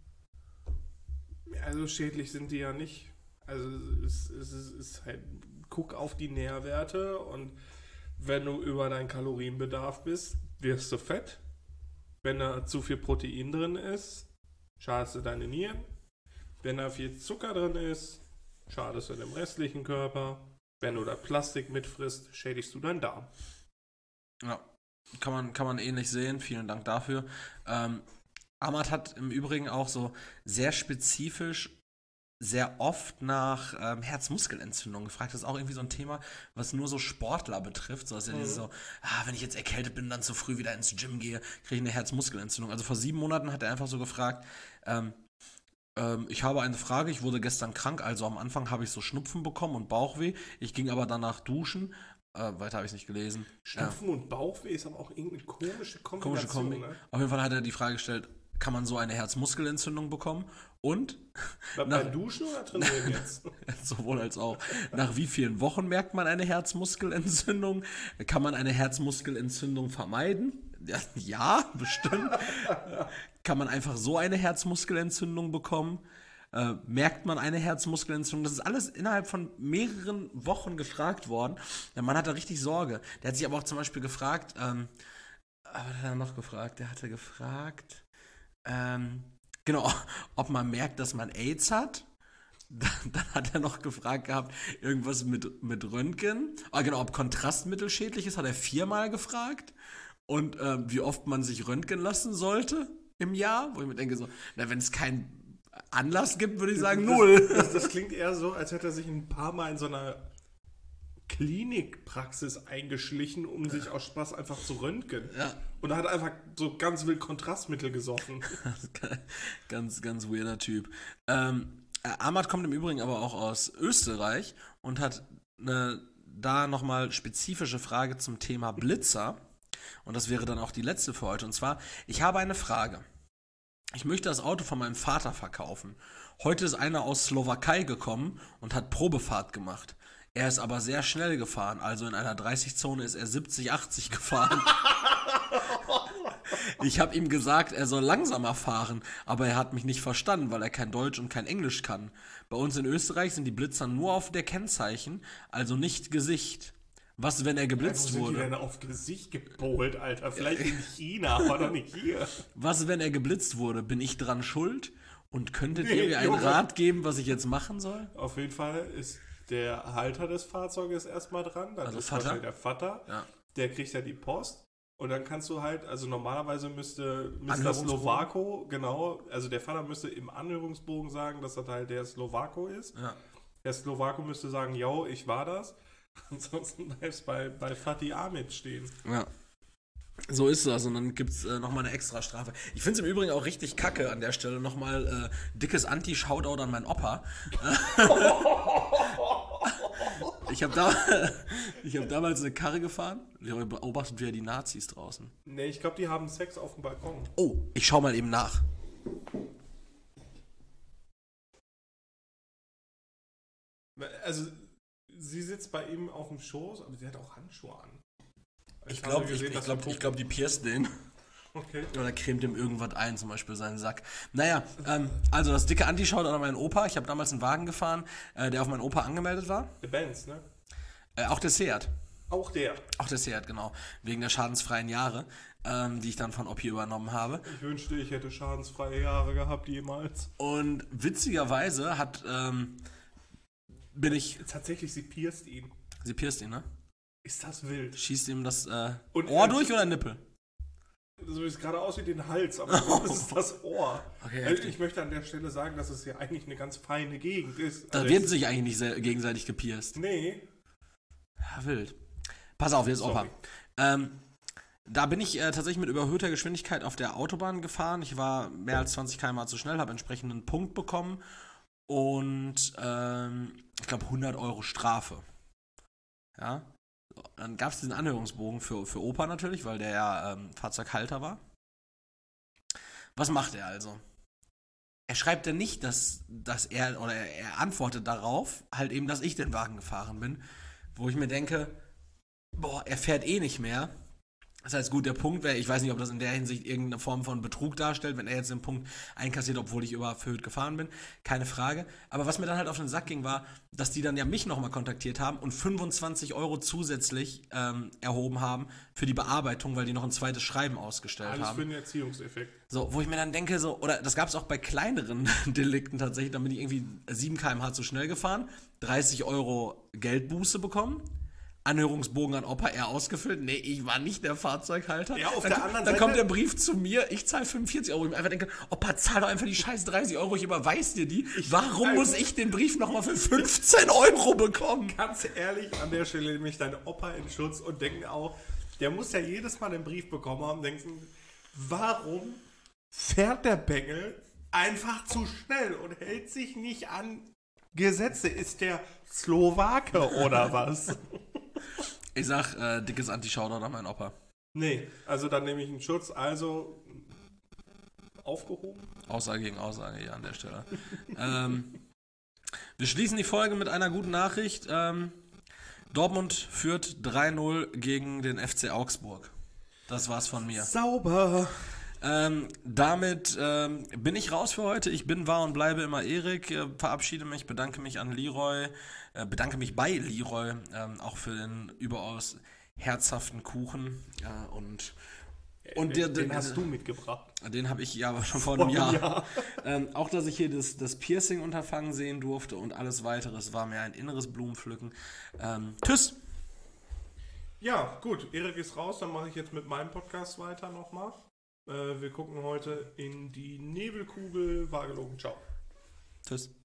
also schädlich sind die ja nicht. Also es, es, es ist halt, guck auf die Nährwerte und wenn du über deinen Kalorienbedarf bist, wirst du fett. Wenn da zu viel Protein drin ist, schadest du deine Nieren. Wenn da viel Zucker drin ist, schadest du dem restlichen Körper. Wenn du da Plastik mitfrisst, schädigst du deinen Darm. Ja, kann man, kann man ähnlich sehen. Vielen Dank dafür. Ähm, Ahmad hat im Übrigen auch so sehr spezifisch sehr oft nach ähm, Herzmuskelentzündung gefragt. Das ist auch irgendwie so ein Thema, was nur so Sportler betrifft. So, dass ja mhm. dieses so, ah, wenn ich jetzt erkältet bin und dann zu früh wieder ins Gym gehe, kriege ich eine Herzmuskelentzündung. Also vor sieben Monaten hat er einfach so gefragt, ähm, ähm, ich habe eine Frage, ich wurde gestern krank, also am Anfang habe ich so Schnupfen bekommen und Bauchweh. Ich ging aber danach duschen. Äh, weiter habe ich es nicht gelesen. Schnupfen ja. und Bauchweh ist aber auch irgendeine komische Kombination. Komische Kombi. Ne? Auf jeden Fall hat er die Frage gestellt, kann man so eine Herzmuskelentzündung bekommen? Und? Bei, nach, beim Duschen oder trainieren jetzt? Sowohl als auch. Nach wie vielen Wochen merkt man eine Herzmuskelentzündung? Kann man eine Herzmuskelentzündung vermeiden? Ja, ja bestimmt. Kann man einfach so eine Herzmuskelentzündung bekommen? Äh, merkt man eine Herzmuskelentzündung? Das ist alles innerhalb von mehreren Wochen gefragt worden. Der Mann hatte richtig Sorge. Der hat sich aber auch zum Beispiel gefragt, ähm, was hat er noch gefragt? Der hatte gefragt, ähm, genau, ob man merkt, dass man AIDS hat. Dann, dann hat er noch gefragt gehabt, irgendwas mit, mit Röntgen. Ah, genau, ob Kontrastmittel schädlich ist, hat er viermal gefragt. Und ähm, wie oft man sich röntgen lassen sollte im Jahr. Wo ich mir denke so, na, wenn es keinen Anlass gibt, würde ich sagen, das, null. Das, das klingt eher so, als hätte er sich ein paar Mal in so einer Klinikpraxis eingeschlichen, um sich aus Spaß einfach zu röntgen. Ja. Und er hat einfach so ganz wild Kontrastmittel gesoffen. ganz, ganz weirder Typ. Ähm, Ahmad kommt im Übrigen aber auch aus Österreich und hat eine da nochmal spezifische Frage zum Thema Blitzer. Und das wäre dann auch die letzte für heute. Und zwar, ich habe eine Frage. Ich möchte das Auto von meinem Vater verkaufen. Heute ist einer aus Slowakei gekommen und hat Probefahrt gemacht. Er ist aber sehr schnell gefahren, also in einer dreißig-Zone ist er siebzig, achtzig gefahren. Ich habe ihm gesagt, er soll langsamer fahren, aber er hat mich nicht verstanden, weil er kein Deutsch und kein Englisch kann. Bei uns in Österreich sind die Blitzer nur auf der Kennzeichen, also nicht Gesicht. Was, wenn er geblitzt ja, wo wurde? Sind die denn auf Gesicht gepolt, Alter? Vielleicht in China, aber doch nicht hier. Was, wenn er geblitzt wurde? Bin ich dran schuld? Und könntet nee, ihr mir einen Junge. Rat geben, was ich jetzt machen soll? Auf jeden Fall ist der Halter des Fahrzeuges erstmal dran. Das also ist Vater? der Vater. Ja. Der kriegt ja die Post. Und dann kannst du halt, also normalerweise müsste Mister Slowako, genau, also der Vater müsste im Anhörungsbogen sagen, dass das halt der Slowako ist. Ja. Der Slowako müsste sagen, yo, ich war das. Ansonsten bleibt es bei, bei Fatih Ahmed stehen. Ja. So ist das. Und dann gibt es äh, nochmal eine extra Strafe. Ich finde es im Übrigen auch richtig kacke an der Stelle. Nochmal äh, dickes Anti-Shoutout an meinen Opa. ich habe da, hab damals eine Karre gefahren. Beobachtet wieder die Nazis draußen. Nee, ich glaube, die haben Sex auf dem Balkon. Oh, ich schau mal eben nach. Also, sie sitzt bei ihm auf dem Schoß, aber sie hat auch Handschuhe an. Ich glaube, ich, ich glaub, ich glaub, die pierst den. Okay. Oder cremt ihm irgendwas ein, zum Beispiel seinen Sack. Naja, ähm, also das dicke Anti-Shoutout an meinen Opa. Ich habe damals einen Wagen gefahren, äh, der auf meinen Opa angemeldet war. Der Benz, ne? Äh, auch der Seat. Auch der? Auch der Seat, genau. Wegen der schadensfreien Jahre, ähm, die ich dann von Oppi übernommen habe. Ich wünschte, ich hätte schadensfreie Jahre gehabt jemals. Und witzigerweise hat, ähm, bin ich... Tatsächlich, sie pierst ihn. Sie pierst ihn, ne? Ist das wild? Schießt ihm das äh, Und Ohr durch oder Nippel? So wie es gerade aussieht, den Hals, aber das ist das Ohr. Okay, also ich möchte an der Stelle sagen, dass es ja eigentlich eine ganz feine Gegend ist. Da also wird sich eigentlich nicht sehr, gegenseitig gepierst. Nee. Ja, wild. Pass auf, jetzt Opa. Ähm, Da bin ich äh, tatsächlich mit überhöhter Geschwindigkeit auf der Autobahn gefahren. Ich war mehr als zwanzig Kilometer pro Stunde zu schnell, habe entsprechend einen Punkt bekommen und ähm, ich glaube hundert Euro Strafe. Ja. So, dann gab es diesen Anhörungsbogen für, für Opa natürlich, weil der ja ähm, Fahrzeughalter war. Was macht er also? Er schreibt dann nicht, dass, dass er, oder er, er antwortet darauf, halt eben, dass ich den Wagen gefahren bin, wo ich mir denke, boah, er fährt eh nicht mehr. Das heißt, gut, der Punkt wäre, ich weiß nicht, ob das in der Hinsicht irgendeine Form von Betrug darstellt, wenn er jetzt den Punkt einkassiert, obwohl ich überhöht gefahren bin, keine Frage. Aber was mir dann halt auf den Sack ging, war, dass die dann ja mich nochmal kontaktiert haben und fünfundzwanzig Euro zusätzlich ähm, erhoben haben für die Bearbeitung, weil die noch ein zweites Schreiben ausgestellt Alles haben. für den Erziehungseffekt. So, wo ich mir dann denke, so, oder das gab es auch bei kleineren Delikten tatsächlich, dann bin ich irgendwie sieben Kilometer pro Stunde zu schnell gefahren, dreißig Euro Geldbuße bekommen, Anhörungsbogen an Opa, er ausgefüllt. Nee, ich war nicht der Fahrzeughalter. Ja, auf dann, der anderen dann Seite kommt der Brief zu mir, ich zahle fünfundvierzig Euro. Ich mir einfach denke, Opa, zahl doch einfach die scheiß dreißig Euro, ich überweis dir die. Ich, Warum also, muss ich den Brief nochmal für fünfzehn Euro bekommen? Ganz ehrlich, an der Stelle nehme ich deinen Opa in Schutz und denke auch, der muss ja jedes Mal den Brief bekommen haben und denken, warum fährt der Bengel einfach zu schnell und hält sich nicht an Gesetze? Ist der Slowake oder was? Ich sag, äh, dickes Anti-Shoutout an meinen Opa. Nee, also dann nehme ich einen Schutz, also aufgehoben. Aussage gegen Aussage hier an der Stelle. ähm, wir schließen die Folge mit einer guten Nachricht. Ähm, Dortmund führt drei null gegen den F C Augsburg. Das war's von mir. Sauber. Ähm, damit ähm, bin ich raus für heute. Ich bin, war und bleibe immer Erik. Äh, verabschiede mich, bedanke mich an Leroy, äh, bedanke mich bei Leroy, ähm, auch für den überaus herzhaften Kuchen. Ja, und und den, der, den hast du mitgebracht. Den habe ich ja schon vor einem Jahr. Jahr. Ähm, auch, dass ich hier das, das Piercing-Unterfangen sehen durfte und alles Weiteres war mir ein inneres Blumenpflücken. Ähm, tschüss! Ja, gut. Erik ist raus, dann mache ich jetzt mit meinem Podcast weiter nochmal. Wir gucken heute in die Nebelkugel. War gelogen. Ciao. Tschüss.